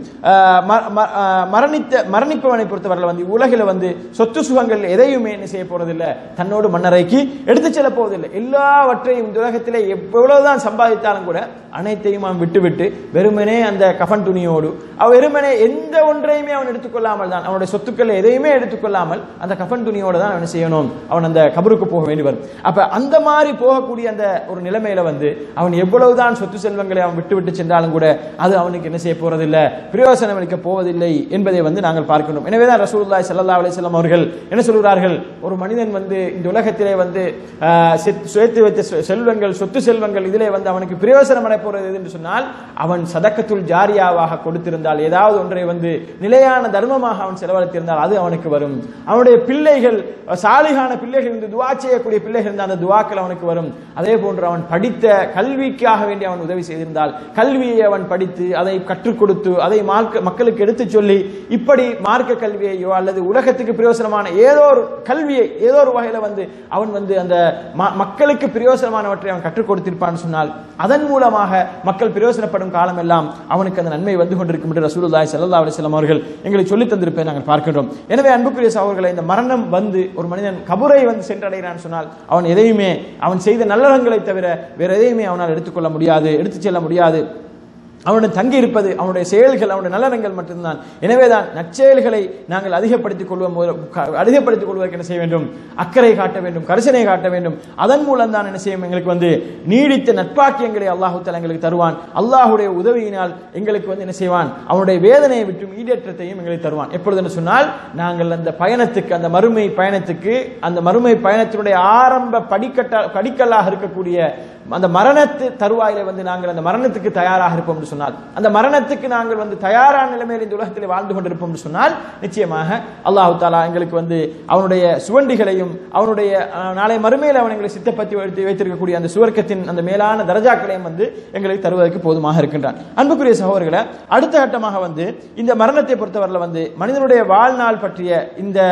Speaker 1: மரணித்த மரணிப்பவனை பொறுத்தவரை வந்து உலகில் வந்து சொத்து சுகங்கள் எதையுமே என்ன செய்ய போறதில்லை, தன்னோடு மண்ணறைக்கு எடுத்து செல்ல போவதில்லை. எல்லாவற்றையும் இந்த உலகத்திலே எவ்வளவுதான் சம்பாதித்தாலும் கூட அனைத்தையும் அவன் விட்டுவிட்டு வெறுமனே அந்த கஃன் துணியோடு அவன் வெறுமனே எந்த ஒன்றையுமே அவன் எடுத்துக்கொள்ளாமல் தான், அவனுடைய சொத்துக்களை எதையுமே எடுத்துக்கொள்ளாமல் அந்த கஃன் துணியோட தான் அவன் செய்யணும், அவன் அந்த கபருக்கு போக வேண்டி வரும். அப்ப அந்த மாதிரி போகக்கூடிய அந்த ஒரு நிலைமையில வந்து அவன் எவ்வளவுதான் சொத்து செல்வங்களை அவன் விட்டு விட்டு சென்றாலும் கூட அது அவனுக்கு என்ன செய்ய போறதில்லை, பிரயோசனம் அளிக்க போவதில்லை என்பதை வந்து நாங்கள் பார்க்கணும். எனவேதான் ரசூலுல்லாஹி ஸல்லல்லாஹு அலைஹி வஸல்லம் அவர்கள் என்ன சொல்கிறார்கள், ஒரு மனிதன் வந்து இந்த உலகத்திலே வந்து சேர்த்து வைத்த செல்வங்கள், சொத்து செல்வங்கள் இதிலே வந்து அவனுக்கு பிரயோசனம் அடைய போறது என்று சொன்னால் அவன் சதக்கத்துல் ஜாரியாவாக கொடுத்திருந்தால், ஏதாவது ஒன்றை வந்து நிலையான தர்மமாக அவன் செலவழித்திருந்தால் அது அவனுக்கு வரும். அவனுடைய பிள்ளைகள் சாலிகான பிள்ளைகள் இந்த துஆ செய்யக்கூடிய பிள்ளைகள் இருந்தால் அந்த துஆக்கள் அவனுக்கு வரும். அதே போன்று அவன் படித்த கல்விக்காக வேண்டி அவன் உதவி செய்திருந்தால் கல்வியை அவன் படித்து அதை கற்றுக் கொடுத்து அதை மக்களுக்கு எடுத்து சொல்லி இப்படி மார்க்க கல்வியையோ அல்லது உலகத்துக்கு பிரயோசனமான ஏதோ ஒரு கல்வியை ஏதோ ஒரு வகையில வந்து அவன் வந்து அந்த மக்களுக்கு பிரயோசனமானவற்றை அவன் கற்றுக் கொடுத்திருப்பான்னு சொன்னால் அதன் மூலமாக மக்கள் பிரயோசனப்படும் காலம் எல்லாம் அவனுக்கு அந்த நன்மை வந்து கொண்டிருக்கும் என்று ரசூலுல்லாஹி ஸல்லல்லாஹு அலைஹி வஸல்லம் அவர்கள் எங்களுக்கு சொல்லித் தந்திருப்பதை நாங்கள் பார்க்கின்றோம். எனவே அன்புக்குரிய சகோதரர்களை, இந்த மரணம் வந்து ஒரு மனிதன் கபரை வந்து சென்றடைகிறான் சொன்னால் அவன் எதையுமே அவன் செய்த நல்லறங்களை தவிர வேற எதையுமே அவனால் எடுத்துக்கொள்ள முடியாது, எடுத்துச் செல்ல முடியாது. அவனுடன் தங்கி இருப்பது அவனுடைய செயல்கள், அவனுடைய நல்லறங்கள் மட்டும்தான். எனவேதான் நற்செயல்களை நாங்கள் அதிகப்படுத்திக் கொள்வோம் அதிகப்படுத்திக் கொள்வதற்கு என்ன செய்ய வேண்டும், அக்கறை காட்ட வேண்டும், கரிசனை காட்ட வேண்டும். அதன் மூலம் தான் என்ன செய்யும், எங்களுக்கு வந்து நீடித்த நட்பாக்கியங்களை அல்லாஹ் தஆலா எங்களுக்கு தருவான். அல்லாஹ்வுடைய உதவியினால் எங்களுக்கு வந்து என்ன செய்வான், அவனுடைய வேதனையை விட்டும் ஈடேற்றத்தையும் எங்களுக்கு தருவான். எப்பொழுது என்று சொன்னால் நாங்கள் அந்த பயணத்துக்கு, அந்த மறுமை பயணத்துக்கு, அந்த மறுமை பயணத்தினுடைய ஆரம்ப படிக்கட்ட படிக்கல்லாக இருக்கக்கூடிய அந்த மரணத்து தருவாயில வந்து நாங்கள் அந்த மரணத்துக்கு தயாராக இருப்போம் என்று சொன்னால், அந்த மரணத்துக்கு நாங்கள் வந்து தயாரான நிலைமையில் இந்த உலகத்தில் வாழ்ந்து கொண்டிருப்போம் என்று சொன்னால் நிச்சயமாக அல்லாஹ் தஆலா எங்களுக்கு வந்து அவனுடைய சுவண்டிகளையும் அவனுடைய நாளை மறுமையில் அவன் எங்களை சித்தப்பத்தி வைத்திருக்கக்கூடிய அந்த சுவர்க்கத்தின் அந்த மேலான தரஜாக்களையும் வந்து எங்களுக்கு தருவதற்கு போதுமாக இருக்கின்றான். அன்புக்குரிய சகோதரர்களை, அடுத்த கட்டமாக வந்து இந்த மரணத்தை பொறுத்தவரையில் வந்து மனிதனுடைய வாழ்நாள் பற்றிய இந்த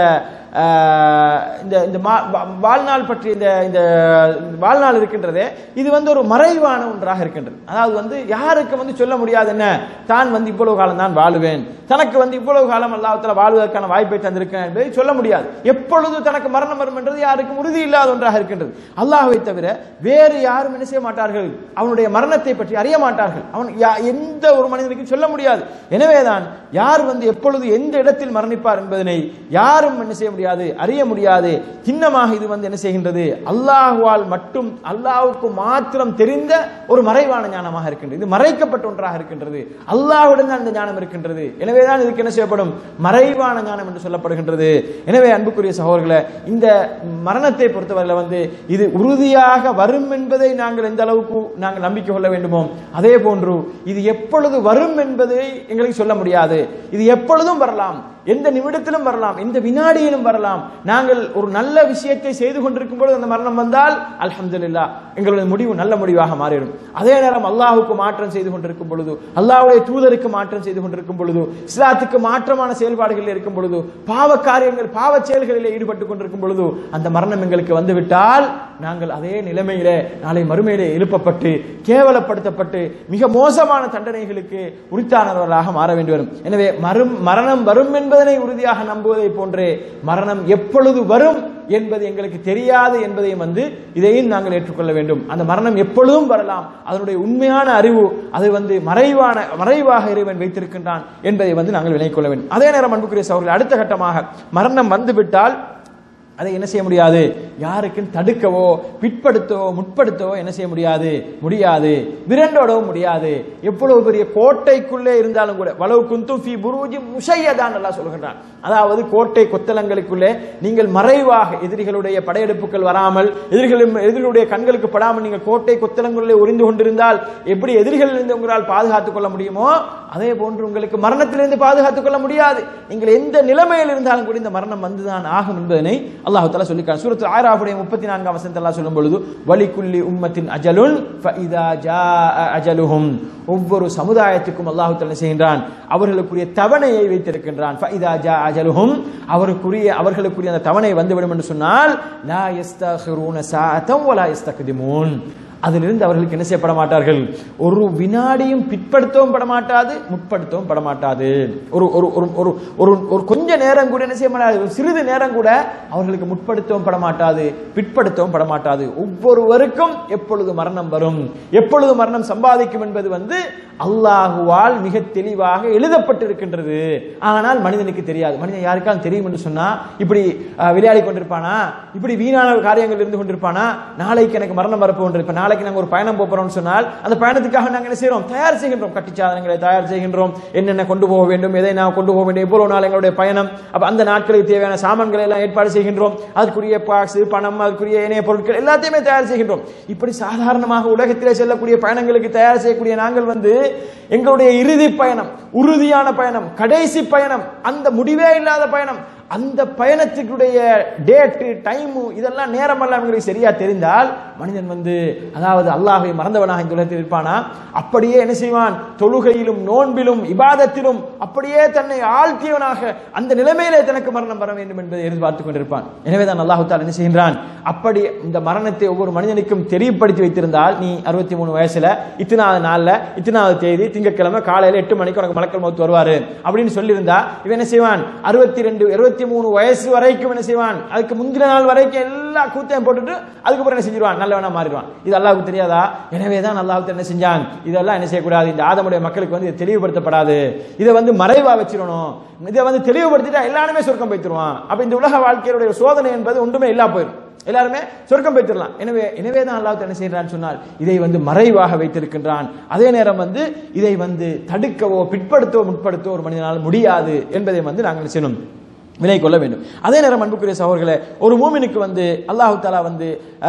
Speaker 1: இந்த இந்த வாழ்நாள் பற்றி இந்த இந்த வாழ்நாள் இருக்கின்றதே இது வந்து ஒரு மறைவான ஒன்றாக இருக்கின்றது. அதாவது வந்து யாருக்கு வந்து சொல்ல முடியாது என்ன தான் வந்து இவ்வளவு காலம் தான் வாழுவேன், தனக்கு வந்து இவ்வளவு காலம் அல்லாஹ் தஆலா வாழ்வதற்கான வாய்ப்பை தந்திருக்கேன் என்பதை சொல்ல முடியாது. எப்பொழுது தனக்கு மரணம் வரும் என்றது யாருக்கும் உறுதி இல்லாத ஒன்றாக இருக்கின்றது. அல்லாஹ்வை தவிர வேறு யாரும் என்ன செய்ய மாட்டார்கள், அவனுடைய மரணத்தை பற்றி அறிய மாட்டார்கள். அவன் எந்த ஒரு மனிதனுக்கும் சொல்ல முடியாது. எனவேதான் யார் வந்து எப்பொழுது எந்த இடத்தில் மரணிப்பார் என்பதனை யாரும் என்ன செய்ய முடியாது, அறிய முடியாது. சின்னமாக இது வந்து என்ன செய்கின்றது, அல்லாஹ்வால் மட்டும் அல்லாஹ்வுக்கு மாத்திரம் தெரிந்த ஒரு மறைவான ஞானமாக இருக்கின்றது. இது மறைக்கப்பட்ட ஒன்றாக இருக்கின்றது. அல்லாஹ்வுடன் அந்த ஞானம் இருக்கின்றது. எனவேதான் இதுக்கு என்ன செய்யப்படும், மறைவான ஞானம் என்று சொல்லப்படுகின்றது. எனவே அன்புக்குரிய சகோதரர்களே, இந்த மரணத்தை பொறுத்தவரை வந்து இது உறுதியாக வரும் என்பதை நாங்கள் எந்த அளவுக்கு நாங்கள் நம்பிக்கை கொள்ள வேண்டுமோ அதே போன்று இது எப்பொழுது வரும் என்பதை எங்களுக்கு சொல்ல முடியாது. இது எப்பொழுதும் வரலாம், எந்த நிமிடத்திலும் வரலாம், எந்த வினாடியிலும் வரலாம். நாங்கள் ஒரு நல்ல விஷயத்தை செய்து கொண்டிருக்கும் பொழுது அந்த மரணம் வந்தால் அல்ஹம்துலில்லாஹ் எங்களுடைய முடிவு நல்ல முடிவாக மாறிடும். அதே நேரம் அல்லாஹ்வுக்கு மாற்றம் செய்து கொண்டிருக்கும் பொழுது, அல்லாஹ்வுடைய தூதருக்கு மாற்றம் செய்து கொண்டிருக்கும் பொழுது, இஸ்லாத்துக்கு மாற்றமான செயல்பாடுகளில் இருக்கும் பொழுது, பாவ காரியங்கள் பாவ செயல்களில் ஈடுபட்டுக் கொண்டிருக்கும் பொழுது அந்த மரணம் எங்களுக்கு வந்துவிட்டால் நாங்கள் அதே நிலைமையிலே நாளை மறுமையிலே எழுப்பப்பட்டு கேவலப்படுத்தப்பட்டு மிக மோசமான தண்டனைகளுக்கு உரித்தானவர்களாக மாற வேண்டி வரும். எனவே மரணம் வரும் என்பதனை உறுதியாக நம்புவதை போன்றே மரணம் எப்பொழுது வரும் என்பது எங்களுக்கு தெரியாது என்பதையும் வந்து இதையும் நாங்கள் ஏற்றுக்கொள்ள வேண்டும். அந்த மரணம் எப்பொழுதும் வரலாம். அதனுடைய உண்மையான அறிவு அது வந்து மறைவான மறைவாக இறைவன் வைத்திருக்கின்றான் என்பதை வந்து நாங்கள் விளங்கிக் கொள்ள வேண்டும். அதே நேரம் அன்புக்குரிய சகோதரர்களே, அடுத்த கட்டமாக மரணம் வந்துவிட்டால் அதை என்ன செய்ய முடியாது, யாருக்கும் தடுக்கவோ பிற்படுத்தவோ முற்படுத்தவோ என்ன செய்ய முடியாது முடியாது விரண்டோடவும் முடியாது. எவ்வளவு பெரிய கோட்டைக்குள்ளே இருந்தாலும் கூட வலவு குந்தும் ஃபீ புரூஜி முஷையதான் அல்லாஹ் சொல்கின்றான். அதாவது கோட்டை கொத்தளங்களுக்குள்ளே நீங்கள் மறைவாக எதிரிகளுடைய படையெடுப்புகள் வராமல் எதிரிகளும் எதிரிகளுடைய கண்களுக்கு படாமல் நீங்கள் கோட்டை கொத்தளங்களுள்ளே உறிந்து கொண்டிருந்தால் எப்படி எதிரிகளிலிருந்து உங்களால் பாதுகாத்துக் கொள்ள முடியுமோ அதே போன்று உங்களுக்கு மரணத்திலிருந்து பாதுகாத்துக் கொள்ள முடியாது. நீங்கள் எந்த நிலைமையில் இருந்தாலும் கூட இந்த மரணம் வந்துதான் ஆகும் என்பதனை அல்லாஹ் தஆலா சொல்லியிருக்கார். சூரத்துல் ஆராஃபுடைய முப்பத்தி நான்காம் வசனத்தில் அல்லாஹ் சொல்லும் பொழுது வலிகுல்லி உம்மத்தின் அஜலுன் ஃபஇதா ஜாஅ அஜலுஹும், ஒவ்வொரு சமுதாயத்துக்கும் அல்லாஹ் தஆலா செய்கின்றான் அவர்களுக்குரிய தவணையை வைத்திருக்கின்றான். ஃபஇதா ஜாஅ அஜலுஹும், அவருக்குரிய அவர்களுக்குரிய அந்த தவணை வந்துவிடும் என்று சொன்னால் லா யஸ்தகிருன சாஅத்தன் வலா யஸ்தக்திமூன், அதிலிருந்து அவர்களுக்கு என்ன செய்யப்பட மாட்டார்கள், ஒரு வினாடியும் பிற்படுத்தவும் பட மாட்டாது முற்படுத்தவும் பட மாட்டாது. ஒரு ஒரு ஒரு ஒரு கொஞ்ச நேரம் கூட என்ன செய்ய மாட்டாது, சிறிது நேரம் கூட அவர்களுக்கு முற்படுத்தவும் பட மாட்டாது பிற்படுத்தவும் பட மாட்டாது. ஒவ்வொருவருக்கும் எப்பொழுது மரணம் வரும், எப்பொழுது மரணம் சம்பாதிக்கும் என்பது வந்து அல்லாஹுவால் மிக தெளிவாக எழுதப்பட்டிருக்கின்றது. ஆனால் மனிதனுக்கு தெரியாது. மனிதன் யாருக்காலும் தெரியும் என்று சொன்னா இப்படி விளையாடி கொண்டிருப்பானா, இப்படி வீணான காரியங்கள் இருந்து கொண்டிருப்பானா, நாளைக்கு எனக்கு மரணம் வரப்போன்று, இப்ப நாளைக்கு நாங்க ஒரு பயணம் போறோம்னு சொன்னால் அந்த பயணத்துக்காக நாங்க என்ன செய்யறோம், தயார் செய்கின்றோம், கட்டி சாதனங்களை தயார் செய்கின்றோம், என்னென்ன கொண்டு போக வேண்டும், எதை நான் கொண்டு போக வேண்டும், எவ்வளவு நாள் எங்களுடைய பயணம், அப்ப அந்த நாட்களுக்கு தேவையான சாமான்களை எல்லாம் ஏற்பாடு செய்கின்றோம், அதுக்குரிய பாக்ஸ் பணம் அதுக்குரிய ஏனைய பொருட்கள் எல்லாத்தையுமே தயார் செய்கின்றோம். இப்படி சாதாரணமாக உலகத்திலே செல்லக்கூடிய பயணங்களுக்கு தயார் செய்யக்கூடிய நாங்கள் வந்து எங்களுடைய இறுதி பயணம், உறுதியான பயணம், கடைசி பயணம், அந்த முடிவே இல்லாத பயணம், அந்த பயணத்துக்குடைய டேட்டு டைமு இதெல்லாம் நேரமெல்லாம் எங்களுக்கு சரியா தெரிந்தால் மனிதன் வந்து அதாவது அல்லாஹ்வை மறந்தவனாக இந்த உலகத்தில் இருப்பானா? அப்படியே என்ன செய்வான், தொழுகையிலும் நோன்பிலும் இபாதத்திலும் அப்படியே தன்னை ஆழ்த்தியவனாக அந்த நிலைமையிலே தனக்கு மரணம் வர வேண்டும் என்பதை எதிர்பார்த்துக் கொண்டிருப்பான். எனவேதான் அல்லாஹ் தஆலா என்ன செய்கின்றான், அப்படி இந்த மரணத்தை ஒவ்வொரு மனிதனுக்கும் தெரியப்படுத்தி வைத்திருந்தால், நீ அறுபத்தி மூணு வயசுல இத்தனாவது நாள்ல இத்தனாவது தேதி திங்கட்கிழமை காலையில எட்டு மணிக்கு உனக்கு மலக்கல் மௌத் வருவாரு அப்படின்னு சொல்லியிருந்தா இவன் என்ன செய்வான், அறுபத்தி ரெண்டு இருபத்தி மூணு வயசு வரைக்கும் என்ன செய்வான், அதுக்கு முந்தின நாள் வரைக்கும் எல்லா கூத்தையும் போட்டுட்டு அதுக்கப்புறம் என்ன செஞ்சிருவான், நல்லவனா மாறிடுவான். இது அல்லாஹ்வுக்கு தெரியாதா? எனவேதான் அல்லாஹ் என்ன செஞ்சான், இதெல்லாம் என்ன செய்யக்கூடாது, இந்த ஆதமுடைய மக்களுக்கு வந்து தெளிவுபடுத்தப்படாது, இதை வந்து மறைவா வச்சிடணும், இதை வந்து தெளிவுபடுத்திட்டா எல்லாருமே சொர்க்கம் போய்த்திருவான். அப்ப இந்த உலக வாழ்க்கையுடைய சோதனை என்பது ஒன்றுமே இல்லா போயிடும், எல்லாருமே சொர்க்கம் பெற்றுடலாம். எனவே எனவே தான் அல்லாஹ் என்ன செய்யறான்னு சொன்னால் இதை வந்து மறைவாக வைத்திருக்கின்றான். அதே நேரம் வந்து இதை வந்து தடுக்கவோ பிற்படுத்தவோ முற்படுத்தவோ ஒரு மனிதனால் முடியாது என்பதை வந்து நாங்கள் செய்யணும், விலை கொள்ள வேண்டும். அதே நேரம் அன்புக்குரிய சகோதரர்களே, ஒரு மூமினுக்கு வந்து அல்லாஹ் தஆலா வந்து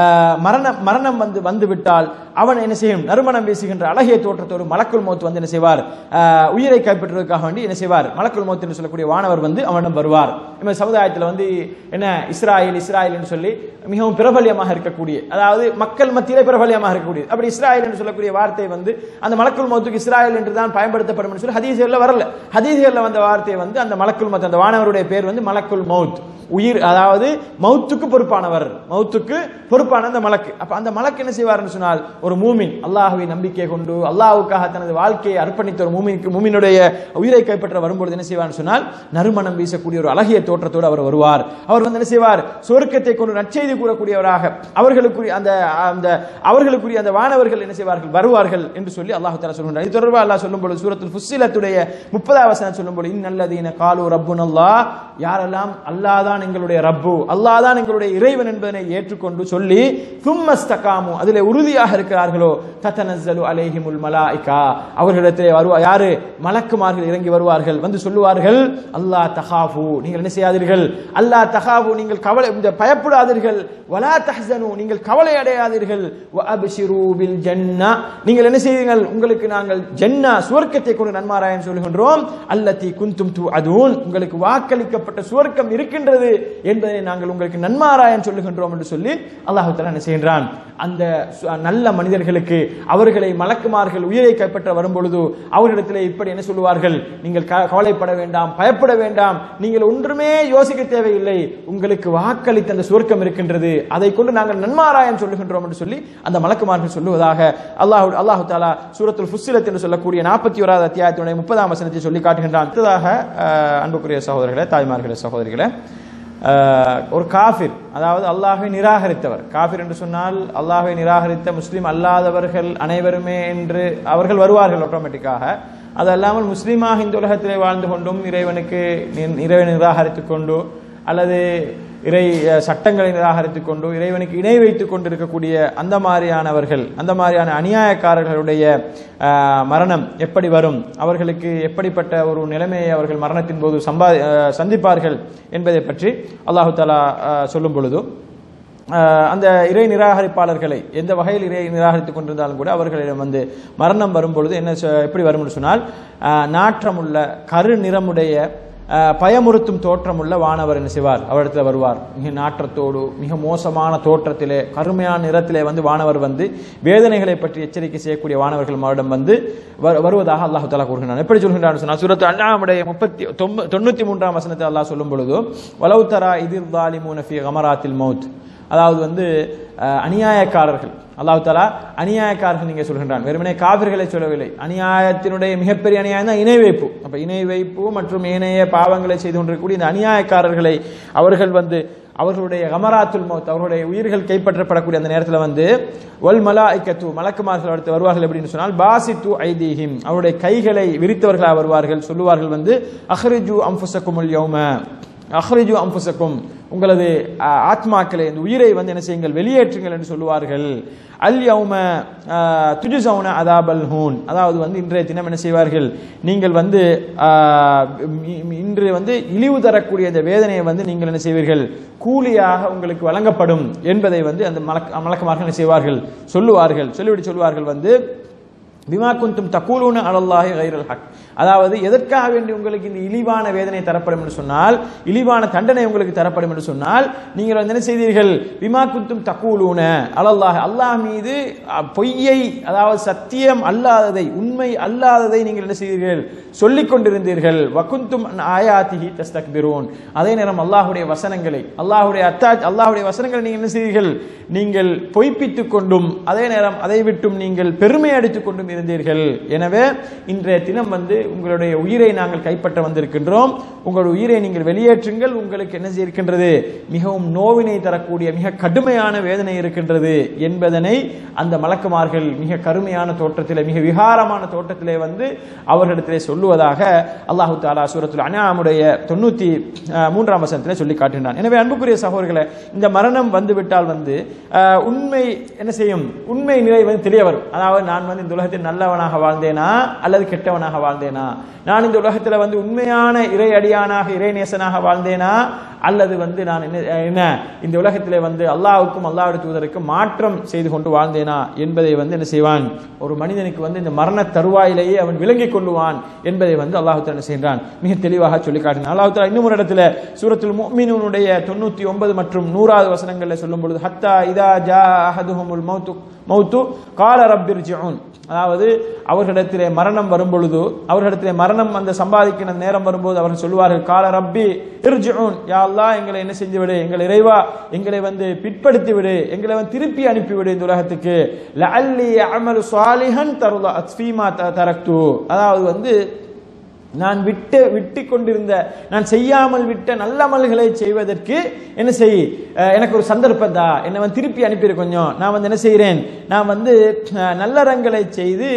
Speaker 1: மரணம் மரணம் வந்து வந்து விட்டால் அவன் என்ன செய்யும், நறுமணம் வீசுகின்ற அழகிய தோற்றத்தோடு மலக்குல் மௌத் வந்து என்ன செய்வார், உயிரை கைப்பற்றுவதற்காக வேண்டி என்ன செய்வார், மலக்குல் மௌத் என்று சொல்லக்கூடிய வானவர் வந்து அவனிடம் வருவார். நம்ம சமுதாயத்தில் வந்து என்ன இஸ்ராயல் இஸ்ராயல் என்று சொல்லி மிகவும் பிரபல்யமாக இருக்கக்கூடிய, அதாவது மக்கள் மத்தியிலே பிரபல்யமாக இருக்கக்கூடிய, அப்படி இஸ்ராயல் என்று சொல்லக்கூடிய வார்த்தை வந்து அந்த மலக்குல் மௌத்துக்கு இஸ்ராயல் என்று தான் பயன்படுத்தப்படும் என்று சொல்லி ஹதீஸ்களில் வரல. ஹதீஸ்களில் வந்த வார்த்தை வந்து அந்த மலக்குல் மௌத் அந்த வானவருடைய பேர் வந்து வந்து மலக்குல் மவுத், உயிர், அதாவது மவுத்துக்கு பொறுப்பானவர், மவுத்துக்கு பொறுப்பான அந்த மலக்கு. அப்ப அந்த மலக்கு என்ன செய்வார்னு சொன்னால், ஒரு மூமின் அல்லாஹ்வை நம்பிக்கை கொண்டு அல்லாஹ்வுக்காக தனது வாழ்க்கையை அர்ப்பணித்த ஒரு மூமினுக்கு, மூமினுடைய உயிரை கைப்பற்ற வரும்பொழுது என்ன செய்வார்னு சொன்னால், நறுமணம் வீசக்கூடிய ஒரு அழகிய தோற்றத்தோடு அவர் வருவார். அவர் வந்து என்ன செய்வார், சொர்க்கத்தை கொண்டு நற்செய்தி கூறக்கூடியவராக அவர்களுக்குரிய அந்த அந்த அவர்களுக்குரிய அந்த வானவர்கள் என்ன செய்வார்கள், வருவார்கள் என்று சொல்லி அல்லாஹ் தஆலா சொல்கிறார். இது தொடர்பாக அல்லாஹ் சொல்லும்போது சூரத்துல் ஃபுஸ்ஸிலத்துடைய முப்பதாவது வசனம் சொல்லும்போது, இன்னல்லதீன காலு ரப்புனல்லாஹ், யாரெல்லாம் அல்லாஹ் தான் எங்களுடைய ரப்பு, அல்லாஹ் தான் எங்களுடைய இறைவன் என்பதனை ஏற்றுக்கொண்டு சொல்லி தும்மஸ்தகாமு, அதிலே உறுதியாக இருக்கிறார்களோ, தத்தனஸ்ஸலு அலைஹிமுல் மலாயிகா, அவர்களிடத்திலே வருவார் யாரு, மலக்குமார்கள் இறங்கி வருவார்கள், வந்து சொல்லுவார்கள், அல்லாஹ் தகாஃபு, நீங்கள் என்ன செய்யாதீர்கள், அல்லாஹ் தகாஃபு, நீங்கள் கவலை பயப்படாதீர்கள், வலா தஹ்ஸனு, நீங்கள் கவலை அடையாதீர்கள், வ அப்ஷிரு பில் ஜன்னah, நீங்கள் என்ன செய்வீர்கள், உங்களுக்கு நாங்கள் ஜன்னா சுவர்க்கத்தை கொண்டு நன்மாராயம் சொல்லுகின்றோம், அல்லதி குந்தும் துஅதூன், உங்களுக்கு வாக்களிக்கப்பட்ட சுவர்க்கம் இருக்கின்றது என்பதை நாங்கள் உங்களுக்கு நன்மாராயம் சொல்லுகின்றோம் என்று சொல்லி அல்லாஹ் தஆலா என்ன செய்கின்றான், அந்த நல்ல மனிதர்களுக்கு அவர்களை மலக்குமார்கள் உயிரை கைப்பற்ற வரும்பொழுது அவர்களிடத்திலே இப்படி என்ன சொல்லுவார்கள், நீங்கள் கவலைப்பட வேண்டாம், பயப்பட வேண்டாம், நீங்கள் ஒன்றுமே யோசிக்க தேவையில்லை, உங்களுக்கு வாக்களித்த அந்த சுவர்க்கம் இருக்கின்றது, அதை கொண்டு நாங்கள் நன்மாராயம் சொல்லுகின்றோம் என்று சொல்லி அந்த மலக்குமார்கள் சொல்லுவதாக அல்லாஹ் அல்லாஹ் தஆலா சூரத்துல் ஃபுஸ்ஸிலத் என்று சொல்லக்கூடிய நாற்பத்தி ஓராவது அத்தியாயத்தினுடைய முப்பதாம் வசனத்தை சொல்லி காட்டுகின்றான். அடுத்ததாக அன்புக்குரிய சகோதரர்களே, தாய்மார்களே, சகோதரிகளே, ஒரு காஃபிர், அதாவது அல்லாஹ்வை நிராகரித்தவர், காஃபிர் என்று சொன்னால் அல்லாஹ்வை நிராகரித்த முஸ்லிம் அல்லாதவர்கள் அனைவருமே என்று அவர்கள் வருவார்கள் ஆட்டோமேட்டிக்காக. அது அல்லாமல் முஸ்லீமாக இந்த உலகத்திலே வாழ்ந்து கொண்டும் இறைவனுக்கு இறைவனை நிராகரித்துக் கொண்டு அல்லது இறை சட்டங்களை நிராகரித்துக் கொண்டு இறைவனுக்கு இணை வைத்துக் கொண்டு இருக்கக்கூடிய அந்த மாதிரியானவர்கள், அந்த மாதிரியான அநியாயக்காரர்களுடைய மரணம் எப்படி வரும், அவர்களுக்கு எப்படிப்பட்ட ஒரு நிலைமையை அவர்கள் மரணத்தின் போது சம்பா சந்திப்பார்கள் என்பதை பற்றி அல்லாஹு தஆலா சொல்லும் பொழுது, அந்த இறை நிராகரிப்பாளர்களை எந்த வகையில் இறை நிராகரித்துக் கொண்டிருந்தாலும் கூட அவர்களிடம் வந்து மரணம் வரும் பொழுது என்ன எப்படி வரும் என்று சொன்னால், நாற்றமுள்ள கரு நிறமுடைய பயமுறுத்தும் தோற்றமுள்ள வானவர் என்ன செய்வார், அவரிடத்தில் வருவார். மிக நாற்றத்தோடு மிக மோசமான தோற்றத்திலே கருமையான நிறத்திலே வந்து வானவர் வந்து வேதனைகளை பற்றி எச்சரிக்கை செய்யக்கூடிய வானவர்கள் அவரிடம் வந்து வருவதாக அல்லாஹ் தஆலா கூறுகிறான். எப்படி சொல்கின்றான் சொன்னால், சூரத்து அன்ஆமுடைய முப்பத்தி தொண்ணூத்தி மூன்றாம் வசனத்தை அல்லாஹ் சொல்லும் பொழுது, வலவ் தரா இதில் ஸாலிமூன ஃபீ கமராத்தில் மௌத், அதாவது வந்து அநியாயக்காரர்கள், அல்லாஹ் தஆலா அநியாயக்காரர்கள் நீங்க சொல்கின்றான், வெறுமனே காபிர்களை சொல்லவில்லை. அநியாயத்தினுடைய மிகப்பெரிய அநியாயம் தான் இணை வைப்பு. அப்ப இணை வைப்பு மற்றும் ஏனைய பாவங்களை செய்து கொண்டிருக்கக்கூடிய இந்த அநியாயக்காரர்களை அவர்கள் வந்து அவர்களுடைய கமராத்துல் மௌத், அவர்களுடைய உயிர்கள் கைப்பற்றப்படக்கூடிய அந்த நேரத்தில் வந்து வல் மலாயிகத்து, மலக்குமார்கள் அடுத்து வருவார்கள். எப்படின்னு சொன்னால், பாசித்து ஐதீஹிம், அவருடைய கைகளை விரித்தவர்களாக வருவார்கள். சொல்லுவார்கள் வந்து, அஹ்ரிஜு அன்ஃபுஸகுமுல் யௌம, அஹ்ரிஜு அன்ஃபுஸகும், உங்களது ஆத்மாக்களை, இந்த உயிரை வந்து என்ன செய்யுங்கள், வெளியேற்றுங்கள் என்று சொல்லுவார்கள். அல் யௌம துஜ்ஸௌன அதாபல் ஹூன், அதாவது வந்து இன்றைய தினம் என்ன செய்வார்கள், நீங்கள் வந்து இன்று வந்து இழிவு தரக்கூடிய இந்த வேதனையை வந்து நீங்கள் என்ன செய்வீர்கள், கூலியாக உங்களுக்கு வழங்கப்படும் என்பதை வந்து அந்த மலக் மலக்குமார்கள் என்ன செய்வார்கள், சொல்லுவார்கள். சொல்லிவிட்டு சொல்லுவார்கள் வந்து, பிமா குந்தும் தகூலூன அலல்லாஹி கைரல் ஹக், அதாவது எதற்காக வேண்டி உங்களுக்கு இந்த இழிவான வேதனை தரப்படும் என்று சொன்னால், இழிவான தண்டனை உங்களுக்கு தரப்படும் என்று சொன்னால், நீங்கள் வந்து என்ன செய்தீர்கள், பிமா குந்தும் தகூலூன அலல்லாஹ், அல்லாஹ் மீது பொய்யை, அதாவது சத்தியம் அல்லாததை, உண்மை அல்லாததை நீங்கள் என்ன செய்தீர்கள், சொல்லிக் கொண்டிருந்தீர்கள். வகுந்தும் ஆயாத்திஹி தஸ்தக்பிரூன், அதே நேரம் அல்லாஹ்வுடைய வசனங்களை, அல்லாஹ்வுடைய அத்தா அல்லாஹ்வுடைய வசனங்களை நீங்கள் என்ன செய்தீர்கள், நீங்கள் பொய்ப்பித்துக் கொண்டும் அதே நேரம் அதை விட்டும் நீங்கள் பெருமை அடித்துக் கொண்டும் இருந்தீர்கள். எனவே இன்றைய தினம் வந்து உங்களுடைய உயிரை நாங்கள் கைப்பற்ற வந்திருக்கின்றோம், உங்களுடைய உயிரை நீங்கள் வெளியேற்றுங்கள், உங்களுக்கு என்ன இருக்கின்றது, மிகவும் நோவினை தரக்கூடிய மிக கடுமையான வேதனை இருக்கின்றது என்பதனை அந்த மலக்குமார்கள் மிக கருமையான தோற்றத்திலே, மிக விகாரமான தோற்றத்திலே வந்து அவர்களிடத்திலே சொல்லுவதாக அல்லாஹு தஆலா சூரத்துல் அன்ஆமுடைய தொண்ணூத்தி மூன்றாம் வசனத்திலே சொல்லி காட்டுகின்றான். எனவே அன்புக்குரிய சகோதரர்களே, இந்த மரணம் வந்துவிட்டால் வந்து உண்மை என்ன செய்யும், உண்மை நிலை வந்து தெரிய வரும். அதாவது நான் வந்து இந்த உலகத்தில் நல்லவனாக வாழ்ந்தேனா அல்லது கெட்டவனாக வாழ்ந்தேனா, நான் இந்த உலகத்தில் வந்து உண்மையான இறை அடியானாக இறை நேசனாக வாழ்ந்தேனா அல்லது வந்து நான் என்ன என்ன இந்த உலகத்திலே வந்து அல்லாஹ்வுக்கும் அல்லாஹ்வுடைய தூதருக்கும் மாற்றம் செய்து கொண்டு வாழ்ந்தேனா என்பதை வந்து என்ன செய்வான், ஒரு மனிதனுக்கு வந்து இந்த மரண தருவாயிலேயே அவன் விளங்கிக் கொள்ளுவான் என்பதை வந்து அல்லாஹ் தஆலா என்ன செய்கிறான், மிக தெளிவாக சொல்லி காட்டினான். அல்லாஹ் தஆலா இன்னும் ஒரு இடத்துல சூரத்துல் முஃமினூனுடைய தொண்ணூற்றி ஒன்பது மற்றும் நூறாவது வசனங்களில் சொல்லும் பொழுது ஹத்தா இதா ஜா அஹதுஹுமுல் மௌத்து மௌத்து கால ரப்பிர்ஜிஊன், அதாவது அவர்களிடத்திலே மரணம் வரும் பொழுது, அவர்களிடத்திலே மரணம் அந்த சம்பாதிக்கிற நேரம் வரும்போது அவர்கள் சொல்வார்கள், கால ரப்பி இர்ஜிஊன், யா அல்லாஹ் எங்களை என்ன செஞ்சு விடு, எங்கள் இறைவா எங்களை வந்து பிற்படுத்தி விடு, எங்களை வந்து திருப்பி அனுப்பிவிடு இந்த உலகத்துக்கு, லஅல்லி அமலு சாலிஹன் தருலா ஃபீமா தரக்து, அதாவது வந்து நான் விட்டு விட்டு கொண்டிருந்த நான் செய்யாமல் விட்ட நல்ல அமல்களை செய்வதற்கு என்ன செய், எனக்கு ஒரு சந்தர்ப்பம் தான், என்னை வந்து திருப்பி அனுப்பிடு கொஞ்சம், நான் வந்து என்ன செய்கிறேன், நான் வந்து நல்லறங்களை செய்து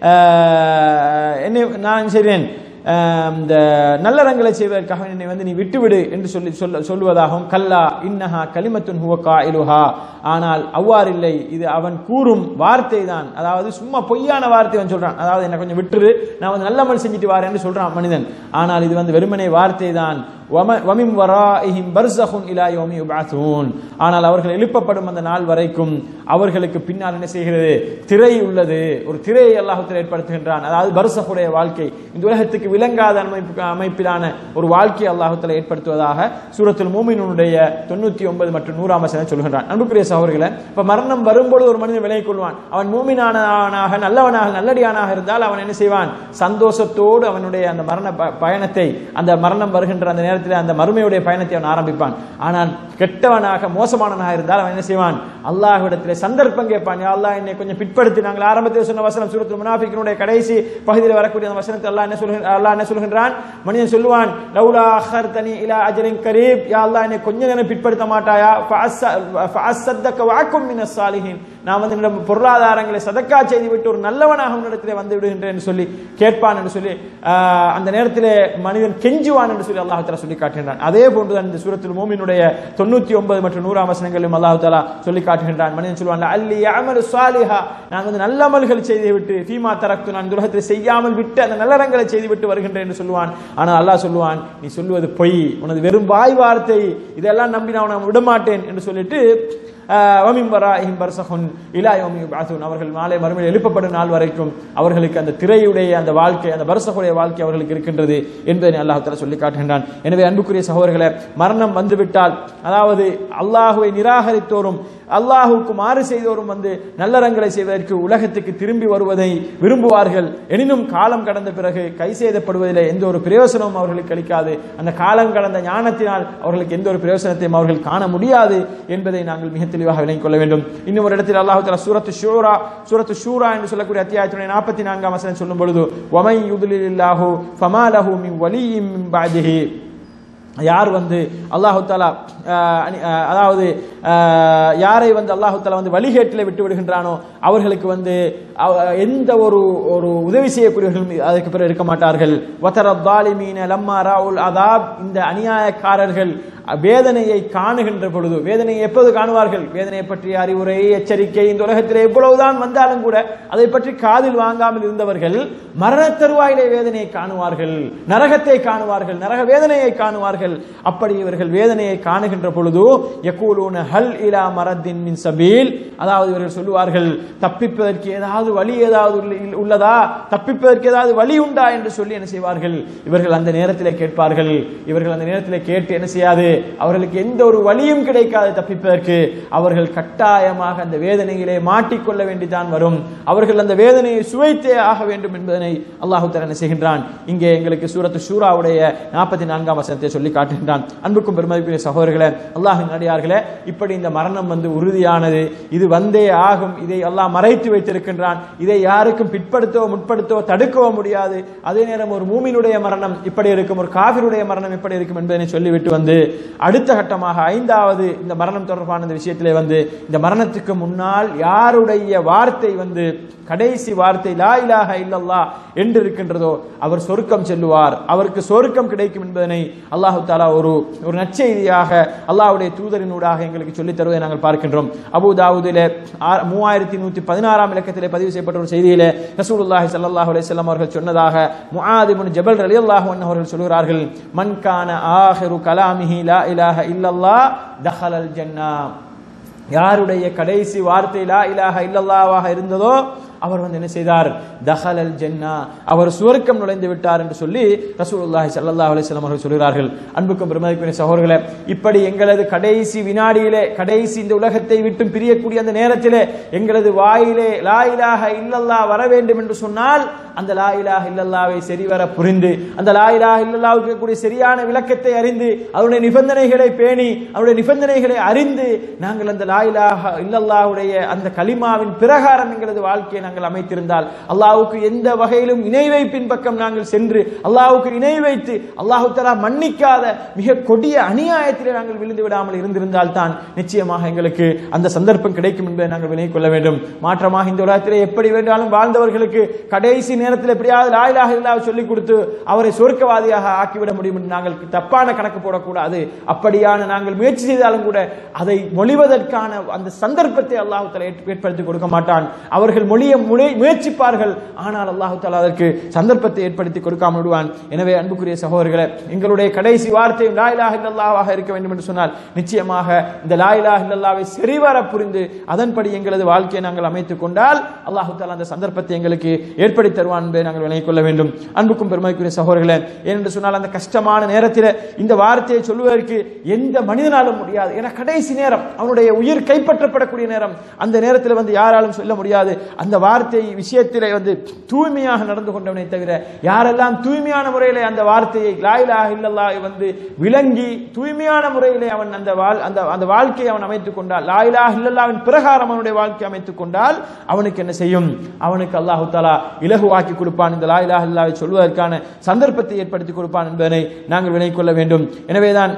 Speaker 1: என்ன நான் செய்கிறேன், இந்த நல்லறங்களை செய்வதற்காக என்னை வந்து நீ விட்டுவிடு என்று சொல்லி சொல்ல சொல்லுவதாகவும், கல்லா இன்னஹா கலிமத்துன் ஹுவ காயிலுஹா, ஆனால் அவ்வாறு இல்லை, இது அவன் கூறும் வார்த்தை தான், அதாவது சும்மா பொய்யான வார்த்தை அவன் சொல்றான், அதாவது என்ன கொஞ்சம் விட்டுரு, நான் வந்து நல்ல அமல் செஞ்சுட்டு வாரேன் என்று சொல்றான் மனிதன், ஆனால் இது வந்து வெறுமனே வார்த்தை தான். வமின் வராஇஹிம் பர்ஸஹுன் இலா யௌமி யுபஅஸூன், ஆனால் அவர்கள் எழுப்பப்படும் அந்த நாள் வரைக்கும் அவர்களுக்கு பின்னால் என்ன செய்கிறது, திரை உள்ளது, ஒரு திரையை அல்லாஹ் தஆலா ஏற்படுத்துகின்றான், அதாவது பர்ஸஹுடைய வாழ்க்கை, இந்த உலகத்துக்கு விளங்காத அமைப்பு அமைப்பிலான ஒரு வாழ்க்கையை அல்லாஹ் தஆலா ஏற்படுத்துவதாக சூரத்துல் மூமினூனுடைய தொண்ணூற்றி ஒன்பது மற்றும் நூறாம் வசனம் சொல்கின்றான். அன்புக்குரிய சகோதரர்களே, இப்ப மரணம் வரும்பொழுது ஒரு மனிதன் விலகிக் கொள்வான், அவன் மூமினானாக நல்லவனாக நல்லடியானாக இருந்தால் அவன் என்ன செய்வான், சந்தோஷத்தோடு அவனுடைய அந்த மரண பயணத்தை, அந்த மரணம் வருகின்ற அந்த அந்த மறுமையுடைய பயணத்தை அவன் ஆரம்பிப்பான். ஆனால் கெட்டவனாக மோசமானவனாக இருந்தால் அவன் என்ன செய்வான், அல்லாஹ்விடத்திலே சந்தர்ப்பம் கேட்பான், யா அல்லாஹ் என்னை கொஞ்சம் பிற்படுத்தி, நாங்கள் ஆரம்பத்தில் சொன்ன வசனம் சூரத்துல் முனாஃபிகூனுடைய கடைசி பகுதியில் வரக்கூடிய அந்த வசனத்தை அல்லாஹ் என்ன சொல்கிறான், அல்லாஹ் என்ன சொல்கின்றான், மனிதன் சொல்லுவான், லௌலா அഖர்தனி இலா அஜரின் கரீப், யா அல்லாஹ் என்னை கொஞ்ச நேரம் பிற்படுத்த மாட்டாயா, ஃபஅஸ்ஸதக வஅகும் மினஸ் சாலிஹீன், நான் வந்து என்னிடம் பொருளாதாரங்களை சதக்கா செய்து விட்டு ஒரு நல்லவனாக உன்னிடத்திலே வந்து விடுகின்றேன் என்று சொல்லி கேட்பான் என்று சொல்லி அந்த நேரத்திலே மனிதன் கெஞ்சுவான் என்று சொல்லி அல்லாஹ் தஆலா சொல்லி காட்டுகின்றான். அதே போன்றுதான் இந்த சூரத்துல் மூமினுடைய தொண்ணூற்றி ஒன்பது மற்றும் நூறாம் வசனங்களிலும் அல்லாஹ் தஆலா சொல்லி காட்டுகின்றான். மனிதன் சொல்வான், அல்லி யஅமலு சாலிஹா, நான் வந்து நல்ல அமல்கள் செய்து விட்டு, ஃபீமா தரக்து, நான் உலகத்தில் செய்யாமல் விட்டு அந்த நல்லறங்களை செய்து விட்டு வருகின்றேன் என்று சொல்லுவான். ஆனால் அல்லாஹ் சொல்லுவான், நீ சொல்லுவது பொய், உனது வெறும் வாய் வார்த்தை, இதெல்லாம் நம்பி நான் விடமாட்டேன் என்று சொல்லிட்டு வமின் வராஇஹிம் பர்ஸஹுன் இலா யௌமி யுபஅஸூன், அவர்கள் நாளை மறுமையில் எழுப்பப்படும் நாள் வரைக்கும் அவர்களுக்கு அந்த திரையுடைய அந்த வாழ்க்கை, அந்த பர்ஸஹுடைய வாழ்க்கை அவர்களுக்கு இருக்கின்றது என்பதை அல்லாஹ் தஆலா சொல்லி காட்டுகின்றான். எனவே அன்புக்குரிய சகோதரர்களே, மரணம் வந்துவிட்டால், அதாவது அல்லாஹுவை நிராகரித்தோரும் அல்லாஹுக்கு மாறு செய்தோரும் வந்து நல்லறங்களை செய்வதற்கு உலகத்துக்கு திரும்பி வருவதை விரும்புவார்கள். எனினும் காலம் கடந்த பிறகு கை செய்தப்படுவதில் எந்த ஒரு பிரயோசனமும் அவர்களுக்கு அளிக்காது, அந்த காலம் கடந்த ஞானத்தினால் அவர்களுக்கு எந்த ஒரு பிரயோசனத்தையும் அவர்கள் காண முடியாது என்பதை நாங்கள் மிக தெளிவாக விளங்கிக் கொள்ள வேண்டும். இன்னும் ஒரு இடத்தில் அல்லாஹ் தஆலா சூரத்து ஷூரா சூரத்து ஷூரா என்று சொல்லக்கூடிய அத்தியாயத்துடைய நாற்பத்தி நான்காம் வசனம் சொல்லும் பொழுது, வமை யுத்லிலில்லாஹு ஃபமா லஹு மின் வலிய்யின் மின் பஅதிஹி, யார் வந்து அல்லாஹு தஆலா அதாவது யாரை வந்து அல்லாஹு தஆலா வந்து வழிகேட்டிலே விட்டு விடுகின்றானோ அவர்களுக்கு வந்து எந்த ஒரு ஒரு உதவி செய்யக்கூடியவர்கள் அதற்கு பிறகு இருக்க மாட்டார்கள். வதரத் ஸாலிமீன லம்மா ராஉல் அஸாப், இந்த அநியாயக்காரர்கள் வேதனையை காணுகின்ற பொழுது, வேதனையை எப்போது காணுவார்கள், வேதனையை பற்றி அறிவுரை எச்சரிக்கை இந்த உலகத்திலே எவ்வளவுதான் வந்தாலும் கூட அதை பற்றி காதில் வாங்காமல் இருந்தவர்கள் மரண தருவாயிலே வேதனையை காணுவார்கள், நரகத்தை காணுவார்கள், நரக வேதனையை காணுவார்கள். அப்படி இவர்கள் வேதனையை காணுகின்ற பொழுது யகூலூன ஹல் இலா மரத்தின் மின் சபீல், அதாவது இவர்கள் சொல்லுவார்கள், தப்பிப்பதற்கு ஏதாவது வழி ஏதாவது உள்ளதா, தப்பிப்பதற்கு ஏதாவது வழி உண்டா என்று சொல்லி என்ன செய்வார்கள், இவர்கள் அந்த நேரத்திலே கேட்பார்கள். இவர்கள் அந்த நேரத்திலே கேட்டு என்ன செய்யாது, அவர்களுக்கு எந்த ஒரு வழியும் கிடைக்காது தப்பிப்பதற்கு, அவர்கள் கட்டாயமாக அந்த வேதனையிலே மாட்டிக்கொள்ள வேண்டிதான் வரும், அவர்கள் அந்த வேதனையை சுவைத்தே ஆக வேண்டும் என்பதனை அல்லாஹ் தஆலா என்ன செய்கின்றான், இங்கே எங்களுக்கு சூரத்து ஷூராவுடைய நாற்பத்தி நான்காம் வசனத்தை சொல்லி காட்டுகின்றான். அன்புக்கும் பெருமதிக்குரிய சகோதரர்களே, அல்லாஹ்வின் அடியார்களே, இப்படி இந்த மரணம் வந்து உறுதியானது, இது வந்தே ஆகும், இதை அல்லாஹ் மறைத்து வைத்திருக்கின்றான், இதை யாருக்கும் பிற்படுத்தவோ முற்படுத்தவோ தடுக்கவோ முடியாது. அதே நேரம் ஒரு மூமினுடைய மரணம் இப்படி இருக்கும், ஒரு காஃபிருடைய மரணம் இப்படி இருக்கும் என்பதனை சொல்லிவிட்டு வந்து அடுத்த கட்டமாக ஐந்தாவது இந்த மரணம் தொடர்பான இந்த விஷயத்திலே வந்து இந்த மரணத்துக்கு முன்னால் யாருடைய வார்த்தை வந்து கடைசி வார்த்தை லா இலாஹ இல்லல்லாஹ் என்று இருக்கின்றதோ அவர் சொர்க்கம் செல்லுவார், அவருக்கு சொர்க்கம் கிடைக்கும் என்பதனை அல்லாஹ் தஆலா ஒரு ஒரு நற்செய்தியாக அல்லாஹ்வுடைய தூதரினூடாக எங்களுக்கு சொல்லித் தருவதை நாங்கள் பார்க்கின்றோம். அபூ தாவூதிலே மூவாயிரத்தி நூற்றி பதினாறாம் இலக்கத்திலே பதிவு செய்யப்பட்ட ஒரு செய்தியிலே ரசூலுல்லாஹி ஸல்லல்லாஹு அலைஹி வஸல்லம் அவர்கள் சொன்னதாக முஆத் இப்னு ஜபல் ரலியல்லாஹு அன்ஹு அவர்கள் சொல்கிறார்கள், மன் கான ஆகிரு கலாமிஹி லா லா இலாஹ இல்லல்லாஹ் தஹலல் ஜன்னah. யாருடைய கடைசி வார்த்தை லா இலாஹ இல்லல்லாஹ்வாக இருந்ததோ அவர் வந்து என்ன செய்தார்? தஹலல் ஜன்னah, அவர் சுவர்க்கம் நுழைந்து விட்டார் என்று சொல்லி ரசூலுல்லாஹி ஸல்லல்லாஹு அலைஹி வஸல்லம் அவர்கள் சொல்கிறார்கள். அன்புக்கும் பெருமதிக்குரிய சகோதரர்களே, இப்படி எங்களது கடைசி வினாடியிலே, கடைசி இந்த உலகத்தை விட்டு பிரியக்கூடிய அந்த நேரத்திலே எங்களது வாயிலே லா இலாஹ இல்லல்லாஹ் வர வேண்டும் என்று சொன்னால் அந்த லா இலாஹ இல்லல்லாஹ்வை சரிவர புரிந்து, அந்த லா இலாஹ இல்லல்லாஹ்வுக்கு கூடிய சரியான விளக்கத்தை அறிந்து, அவருடைய நிபந்தனைகளை பேணி, அவருடைய நிபந்தனைகளை அறிந்து நாங்கள் அந்த லா இலாஹ இல்லல்லாஹ்வுடைய அந்த கலிமாவின் பிரகாரம் எங்களது வாழ்க்கையை நாங்கள் அமைத்திருந்தால், அல்லாஹ்வுக்கு எந்த வகையிலும் இணை வைப்பின் பக்கம் நாங்கள் சென்று அல்லாஹ்வுக்கு இணை வைத்து அல்லாஹ் தஆலா மன்னிக்காத மிக கொடிய அநியாயத்திலே நாங்கள் விழுந்து விடாமல் இருந்திருந்தால் தான் நிச்சயமாக எங்களுக்கு அந்த சந்தர்ப்பம் கிடைக்கும் என்பதை நாங்கள் விளங்கிக் கொள்ள வேண்டும். மாற்றமாக இந்த உலகத்திலே எப்படி வேண்டாலும் வாழ்ந்தவர்களுக்கு கடைசி நேரத்தில் எப்படியாவது லா இலாஹ இல்லல்லாஹ் சொல்லிக் கொடுத்து அவரை சொர்க்கவாதியாக ஆக்கிவிட முடியும் என்று நாங்கள் தப்பான கணக்கு போடக்கூடாது. அப்படியான நாங்கள் முயற்சி செய்தாலும் கூட அதை மொழிவதற்கான அந்த சந்தர்ப்பத்தை அல்லாஹ் தஆலா ஏற்படுத்தி கொடுக்க மாட்டான். அவர்கள் மொழிய முயற்சிப்பார்கள், ஆனால் அல்லாஹ் தஆலா அதற்கு சந்தர்ப்பத்தை ஏற்படுத்தி கொடுக்காமல் விடுவான். எனவே அன்புக்குரிய சகோதரர்களே, எங்களுடைய கடைசி வார்த்தை லா இலாஹ இல்லல்லாஹ்வாக இருக்க வேண்டும் என்று சொன்னால் நிச்சயமாக இந்த லா இலாஹ இல்லல்லாஹ்வை சரிவர புரிந்து அதன்படி எங்களது வாழ்க்கையை நாங்கள் அமைத்துக் கொண்டால் அல்லாஹ் தஆலா அந்த சந்தர்ப்பத்தை எங்களுக்கு ஏற்படுத்தி தருவான் என்பதை நாங்கள் விளங்கிக் கொள்ள வேண்டும். அன்புக்கும் பெருமதிக்குரிய சகோதரர்களே, ஏனென்று சொன்னால் அந்த கஷ்டமான நேரத்தில் இந்த வார்த்தையை சொல்வதற்கு எந்த மனிதனாலும் முடியாது. ஏன்னா கடைசி நேரம், அவனுடைய உயிர் கைப்பற்றப்படக்கூடிய நேரம், அந்த நேரத்தில் வந்து யாராலும் சொல்ல முடியாது. அந்த வார்த்தை விஷயத்திலே வந்து தூய்மையாக நடந்து கொண்டவனை தவிர யாரெல்லாம் தூய்மையான முறையிலே அந்த வார்த்தையை லா இலாஹ இல்லல்லாஹ் வந்து விளங்கி தூய்மையான முறையிலே அவன் அந்த அந்த அந்த வாழ்க்கையை அவன் அமைத்துக் கொண்டால், லா இலாஹ இல்லல்லாஹ்வின் பிரகாரம் அவனுடைய வாழ்க்கை அமைத்துக் கொண்டால் அவனுக்கு என்ன செய்யும்? அவனுக்கு அல்லாஹ் தஆலா இலகுவாக்கி கொடுப்பான். இந்த லா இலாஹ இல்லல்லாஹ்வை சொல்வதற்கான சந்தர்ப்பத்தை ஏற்படுத்தி கொடுப்பான் என்பதை நாங்கள் விளங்கிக் கொள்ள வேண்டும். எனவேதான்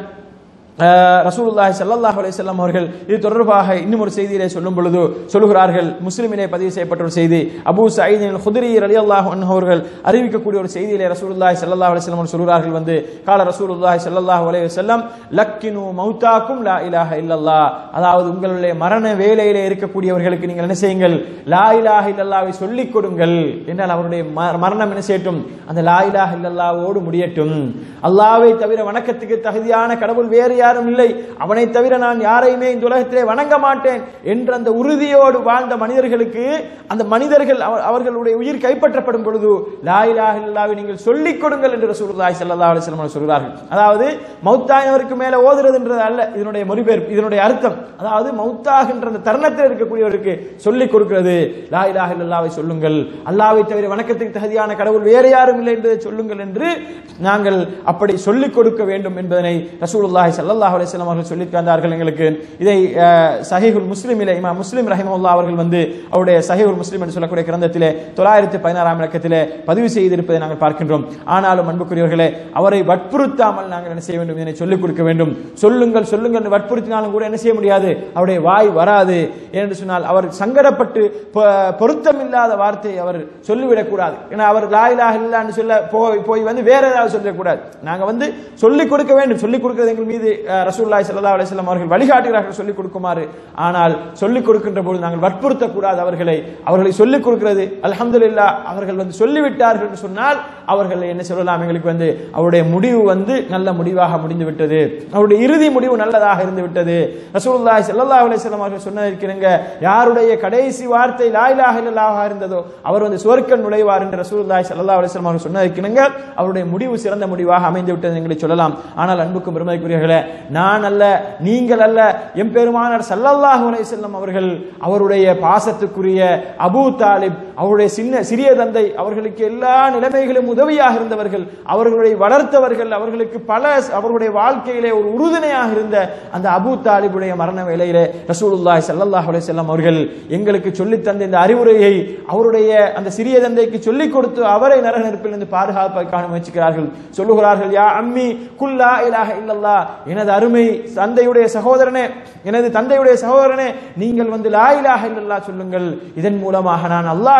Speaker 1: ரசூலுல்லாஹி ஸல்லல்லாஹு அலைஹி வஸல்லம் அவர்கள் இது தொடர்பாக இன்னும் ஒரு செய்தியிலே சொல்லும் பொழுது சொல்லுகிறார்கள். முஸ்லிமிலே பதிவு செய்யப்பட்ட ஒரு செய்தி, அபூ சயீத் அல் குத்ரி ரலியல்லாஹு அன்ஹு அவர்கள் அறிவிக்கக்கூடிய ஒரு செய்தியிலே ரசூலுல்லாஹி ஸல்லல்லாஹு அலைஹி வஸல்லம் சொல்கிறார்கள் வந்து கால ரசூலுல்லாஹி ஸல்லல்லாஹு அலைஹி வஸல்லம் லக்கினு மௌதாக்கும் லா இலாஹ இல்லல்லாஹ், அதாவது உங்களுடைய மரண வேளையிலே இருக்கக்கூடியவர்களுக்கு நீங்கள் என்ன செய்யுங்கள்? லா இலாஹ இல்லல்லாஹ்வை சொல்லிக் கொடுங்கள். என்றால் அவருடைய மரணம் என்ன செய்யட்டும்? அந்த லா இலாஹ இல்லல்லாஹ்வோடு முடியட்டும். அல்லாஹ்வை தவிர வணக்கத்துக்கு தகுதியான கடவுள் வேறு யாரும் இல்லை, அவனை தவிர நான் யாரையுமே இந்த உலகத்திலே வணங்க மாட்டேன் என்ற அந்த உறுதியோடு வாழ்ந்த மனிதர்களுக்கு, அந்த மனிதர்கள் அவர்களுடைய உயிர் கைப்பற்றப்படும் பொழுது லா இலாஹ இல்லல்லாஹ்வை நீங்கள் சொல்லிக் கொடுங்கள் என்று ரசூலுல்லாஹி ஸல்லல்லாஹு அலைஹி வஸல்லம் சொல்கிறார்கள். அதாவது மௌத்தானவருக்கு மேல ஓதுறது என்றது அல்ல இதனுடைய மொழிபெயர்ப்பு, இதனுடைய அர்த்தம். அதாவது மௌத்தாகின்ற அந்த தருணத்தில் இருக்கக்கூடியவருக்கு சொல்லிக் கொடுக்கிறது. லா இலாஹ இல்லல்லாஹ்வை சொல்லுங்கள், அல்லாஹ்வை தவிர வணக்கத்துக்கு தகுதியான கடவுள் வேறு யாரும் இல்லை என்பதை சொல்லுங்கள் என்று நாங்கள் அப்படி சொல்லிக் கொடுக்க வேண்டும் என்பதனை ரசூலுல்லாஹி ஸல்லல்லாஹு அலைஹி வஸல்லம் அவர்கள் சொல்லி தந்தார்கள் எங்களுக்கு. இதை சஹீஹுல் முஸ்லிமிலே இமாம் முஸ்லிம் ரஹிமஹுல்லாஹ் அவர்கள் வந்து அவருடைய சஹீஹுல் முஸ்லிம் என்று சொல்லக்கூடிய கிரந்தத்திலே தொள்ளாயிரத்து பதினாறாம் இலக்கத்திலே பதிவு செய்திருப்பதை நாங்கள் பார்க்கின்றோம். ஆனாலும் அன்புக்குரியவர்களே, அவரை வற்புறுத்தாமல் நாங்கள் என்ன செய்ய வேண்டும்? இதனை சொல்லிக் கொடுக்க வேண்டும். சொல்லுங்கள் சொல்லுங்கள் என்று வற்புறுத்தினாலும் கூட என்ன செய்ய முடியாது? அவருடைய வாய் வராது. ஏனென்று சொன்னால் அவர் சங்கடப்பட்டு பொருத்தமில்லாத வார்த்தையை அவர் சொல்லிவிடக் கூடாது. ஏன்னா அவர் லா இலாஹ இல்லல்லாஹ் என்று சொல்ல போய் போய் வந்து வேற ஏதாவது சொல்லக்கூடாது. நாங்க வந்து சொல்லிக் கொடுக்க வேண்டும். சொல்லிக் கொடுக்கிறது எங்கள் மீது ரசூலுல்லாஹி ஸல்லல்லாஹு அலைஹி வஸல்லம் அவர்கள் வழிகாட்டுகிறார்கள் சொல்லிக் கொடுக்குமாறு. ஆனால் சொல்லிக் கொடுக்கின்ற போது நாங்கள் வற்புறுத்தக்கூடாது அவர்களை. அவர்களை சொல்லிக் கொடுக்கிறது அல்ஹம்துலில்லாஹ், அவர்கள் வந்து சொல்லிவிட்டார்கள் என்று சொன்னால் அவர்கள் என்ன சொல்லலாம்? எங்களுக்கு வந்து அவருடைய முடிவு வந்து நல்ல முடிவாக முடிந்து விட்டது, அவருடைய இறுதி முடிவு நல்லதாக இருந்து விட்டது. ரசூலுல்லாஹி ஸல்லல்லாஹு அலைஹி வஸல்லம் அவர்கள் சொன்னதற்கிணங்க யாருடைய கடைசி வார்த்தை லா இலாஹ இல்லல்லாஹ் இருந்ததோ அவர் வந்து சுவர்க்கம் நுழைவார் என்று ரசூலுல்லாஹி ஸல்லல்லாஹு அலைஹி வஸல்லம் அவர்கள் சொன்னதற்கிணங்க அவருடைய முடிவு சிறந்த முடிவாக அமைந்து விட்டது எங்களை சொல்லலாம். ஆனால் அன்புக்கும் பெருமதிக்குரியவர்களே, நான் அல்ல, நீங்கள் அல்ல, எம் பெருமானார் ஸல்லல்லாஹு அலைஹி வஸல்லம் அவர்கள் அவருடைய பாசத்துக்குரிய அபூ தாலிப், அவருடைய சின்ன சிறிய தந்தை, அவர்களுக்கு எல்லா நிலைமைகளும் உதவியாக இருந்தவர்கள், அவர்களுடைய வளர்த்தவர்கள், அவர்களுக்கு பல அவர்களுடைய வாழ்க்கையிலே ஒரு உறுதுணையாக இருந்த அந்த அபூ தாலிபுடைய மரண வேளையிலே ரசூலுல்லாஹி ஸல்லல்லாஹு அலைஹி வஸல்லம் அவர்கள் எங்களுக்கு சொல்லித் தந்த இந்த அறிவுரையை அவருடைய அந்த சிறிய தந்தைக்கு சொல்லிக் கொடுத்து அவரை நரக நெருப்பிலிருந்து பாதுகாப்பதற்கான முயற்சிக்கிறார்கள். சொல்லுகிறார்கள், யா அம்மி குல் லா இலாஹ இல்லல்லாஹ், எனது அருமை தந்தையுடைய சகோதரனே, எனது தந்தையுடைய சகோதரனே, நீங்கள் வந்து லா இலாஹ இல்லல்லாஹ் சொல்லுங்கள். இதன் மூலமாக நான் அல்லாஹ்வுடைய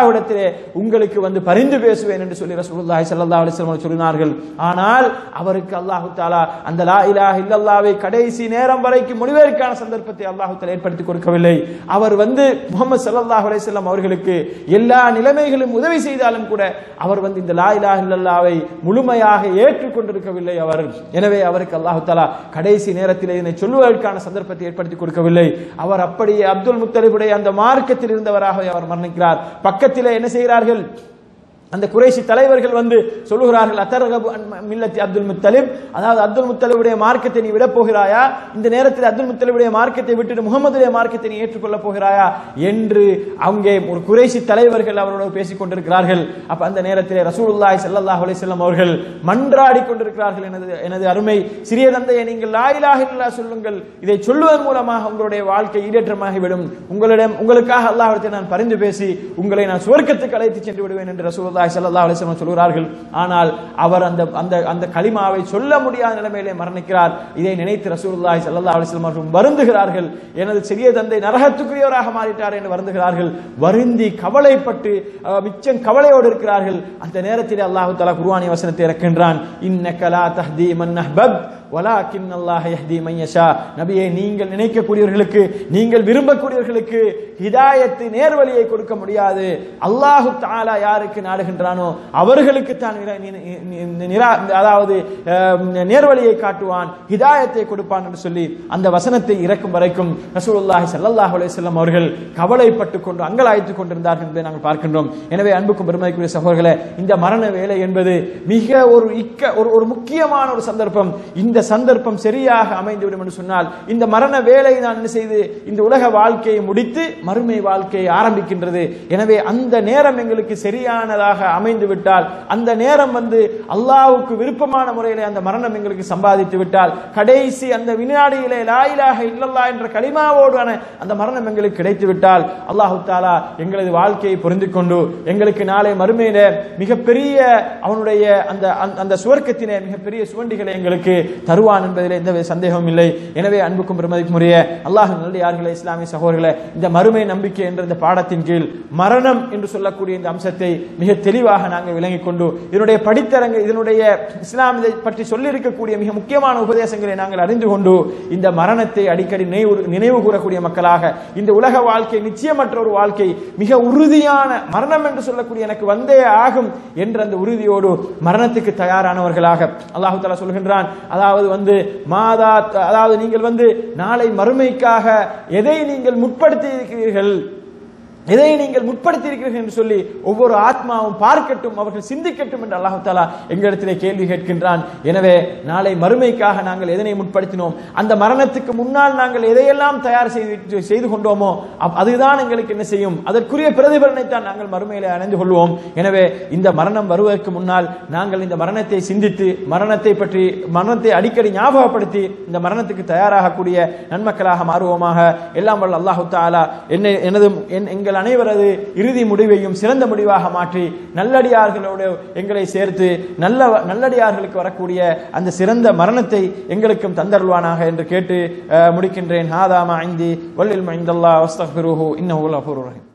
Speaker 1: அல்லாஹ்விடத்திலே உங்களுக்கு வந்து பரிந்து பேசுவேன் என்று சொல்லி ரசூலுல்லாஹி ஸல்லல்லாஹு அலைஹி வஸல்லம் சொன்னார்கள். ஆனால் அவருக்கு அல்லாஹ் தஆலா அந்த லா இலாஹ இல்லல்லாஹ்வை கடைசி நேரம் வரைக்கும் முடிவதற்கான சந்தர்ப்பத்தை அல்லாஹ் தஆலா ஏற்படுத்தி கொடுக்கவில்லை. அவர் வந்து முஹம்மது ஸல்லல்லாஹு அலைஹி வஸல்லம் அவர்களுக்கு எல்லா நிலைமைகளும் உதவி செய்தாலும் கூட அவர் வந்து இந்த லா இலாஹ இல்லல்லாஹ்வை முழுமையாக ஏற்றுக்கொண்டிருக்கவில்லை அவர். எனவே அவருக்கு அல்லாஹ் தஆலா கடைசி நேரத்தில் இதனை சொல்வதற்கான சந்தர்ப்பத்தை ஏற்படுத்தி கொடுக்கவில்லை. அவர் அப்படியே அப்துல் முத்தலிபுடைய அந்த மார்க்கத்தில் இருந்தவராக அவர் மரணிக்கிறார். பக்கத்திலே என்ன செய்கிறார்கள், அந்த குறைஷி தலைவர்கள் வந்து சொல்லுகிறார்கள், அத்தர்கபு மில்லத்தி அப்துல் முத்தலிப், அதாவது அப்துல் முத்தலிபுடைய மார்க்கத்தை நீ விட போகிறாயா, இந்த நேரத்தில் அப்துல் முத்தலிபுடைய மார்க்கத்தை விட்டுட்டு முகமதுடைய மார்க்கத்தை நீ ஏற்றுக்கொள்ள போகிறாயா என்று அங்கே ஒரு குறைஷி தலைவர்கள் அவரோடு பேசிக் கொண்டிருக்கிறார்கள். அப்ப அந்த நேரத்தில் ரசூலுல்லாஹி ஸல்லல்லாஹு அலைஹி வஸல்லம் அவர்கள் மன்றாடி கொண்டிருக்கிறார்கள், எனது எனது அருமை சிறிய தந்தையை நீங்கள் லா இலாஹ இல்லல்லாஹ் சொல்லுங்கள், இதை சொல்வதன் மூலமாக உங்களுடைய வாழ்க்கை ஈடேற்றமாகிவிடும், உங்களிடம் உங்களுக்காக அல்லாஹ்விடத்தில் நான் பரிந்து பேசி உங்களை நான் சுவர்க்கத்துக்கு அழைத்து சென்று விடுவேன் என்று ரசூலுல்லாஹி ஸல்லல்லாஹு அலைஹி வஸல்லம் சொல்கிறார்கள். ஆனால் அவர் அந்த அந்த அந்த கலிமாவை சொல்ல முடியாத நிலைமையிலே மரணிக்கிறார். இதை நினைத்து ரசூலுல்லாஹி ஸல்லல்லாஹு அலைஹி வஸல்லம் அவர்கள் வருந்துகிறார்கள், எனது சிறிய தந்தை நரகத்துக்குரியவராக மாறிட்டார் என்று வருந்துகிறார்கள். வருந்தி கவலைப்பட்டு மிச்சம் கவலையோடு இருக்கிறார்கள். அந்த நேரத்தில் அல்லாஹ் தஆலா குர்ஆனிய வசனத்தை இறக்கின்றான், இன்னக லா தஹ்தி மன் அஹ்பப் வலாக்கின் அல்லாஹ் யஹ்தி மன் யஷா. நபியே, நீங்கள் நினைக்கக்கூடியவர்களுக்கு, நீங்கள் விரும்பக்கூடியவர்களுக்கு ஹிதாயத்து நேர்வழியை கொடுக்க முடியாது. அல்லாஹ் தஆலா யாருக்கு நாடுகின்றானோ அவர்களுக்கு தான் அதாவது நேர்வழியை காட்டுவான், ஹிதாயத்தை கொடுப்பான் என்று சொல்லி அந்த வசனத்தை இறக்கும் வரைக்கும் ரசூலுல்லாஹி ஸல்லல்லாஹு அலைஹி வஸல்லம் அவர்கள் கவலைப்பட்டுக் கொண்டு அங்கலாய்த்துக் கொண்டிருந்தார்கள் என்பதை நாங்கள் பார்க்கின்றோம். எனவே அன்புக்கும் பெருமதிக்குரிய சகோதரர்களே, இந்த மரண வேலை என்பது மிக ஒரு இக்க ஒரு ஒரு முக்கியமான ஒரு சந்தர்ப்பம். இந்த சந்தர்ப்பம் சரியாக அமைந்துவிடும் என்று சொன்னால் இந்த மரண வேலை தான் என்ன செய்து இந்த உலக வாழ்க்கையை முடித்து மறுமை வாழ்க்கையை ஆரம்பிக்கின்றது. எனவே அந்த நேரம் எங்களுக்கு சரியானதாக அமைந்து விட்டால், அந்த நேரம் வந்து அல்லாஹ்வுக்கு விருப்பமான முறையில் அந்த மரணம் எங்களுக்கு சம்பாதித்து விட்டால், கடைசி அந்த வினாடியிலே லா இலாஹ இல்லல்லாஹ் என்ற கலிமாவோடான அந்த மரணம் எங்களுக்கு கிடைத்து விட்டால், அல்லாஹ் தஆலா எங்களது வாழ்க்கையை புரிந்து கொண்டு எங்களுக்கு நாளை மறுமையில மிகப்பெரிய அவனுடைய அந்த அந்த சுவர்க்கத்திலே மிகப்பெரிய சுவண்டிகளை எங்களுக்கு தருவான் என்பதில் எந்த சந்தேகமும் இல்லை. எனவே அன்புக்கும் பெருமதிக்கும் உரிய அல்லாஹ் நல்லடியார்களே, இஸ்லாமிய சகோதரர்களே, இந்த மறுமை நம்பிக்கை என்ற இந்த பாடத்தின் கீழ் மரணம் என்று சொல்லக்கூடிய இந்த அம்சத்தை மிக தெளிவாக நாங்கள் விளங்கிக் கொண்டு இதனுடைய படித்தரங்க இதனுடைய இஸ்லாம் இதை பற்றி சொல்லியிருக்கக்கூடிய மிக முக்கியமான உபதேசங்களை நாங்கள் அறிந்து கொண்டு இந்த மரணத்தை அடிக்கடி நினைவு கூறக்கூடிய மக்களாக, இந்த உலக வாழ்க்கை நிச்சயமற்ற ஒரு வாழ்க்கை, மிக உறுதியான மரணம் என்று சொல்லக்கூடிய எனக்கு வந்தே ஆகும் என்ற அந்த உறுதியோடு மரணத்துக்கு தயாரானவர்களாக அல்லாஹ் தஆலா சொல்கின்றான். அதாவது வந்து மாதா அதாவது நீங்கள் வந்து நாளை மறுமைக்காக எதை நீங்கள் முற்படுத்தி இருக்கிறீர்கள், இதை நீங்கள் முற்படுத்தி இருக்கிறீர்கள் என்று சொல்லி ஒவ்வொரு ஆத்மாவும் பார்க்கட்டும், அவர்கள் சிந்திக்கட்டும் என்று அல்லாஹ் தஆலா எங்களிடத்திலே கேள்வி கேட்கின்றான். எனவே நாளை மறுமைக்காக நாங்கள் எதனை முற்படுத்தினோம், அந்த மரணத்துக்கு முன்னால் நாங்கள் எதையெல்லாம் தயார் செய்து செய்து கொண்டோமோ அதுதான் எங்களுக்கு என்ன செய்யும், அதற்குரிய பிரதிபலனை தான் நாங்கள் மறுமையிலே அடைந்து கொள்வோம். எனவே இந்த மரணம் வருவதற்கு முன்னால் நாங்கள் இந்த மரணத்தை சிந்தித்து மரணத்தை பற்றி மரணத்தை அடிக்கடி ஞாபகப்படுத்தி இந்த மரணத்துக்கு தயாராகக்கூடிய நன்மக்களாக மாறுவோமாக. எல்லாம் வல்ல அல்லாஹ் தஆலா என்னை எனது எங்கள் அனைவரது இறுதி முடிவையும் சிறந்த முடிவாக மாற்றி நல்லடியார்களோடு எங்களை சேர்த்து நல்ல நல்லடியார்களுக்கு வரக்கூடிய அந்த சிறந்த மரணத்தை எங்களுக்கும் தந்தருள்வானாக என்று கேட்டு முடிக்கின்றேன். ஹாதா மா இந்தி வல்லில் இல்மு இன்தல்லாஹ் வஸ்தக்ஃபிருஹு இன்னஹு கஃபூருர் ரஹீம்.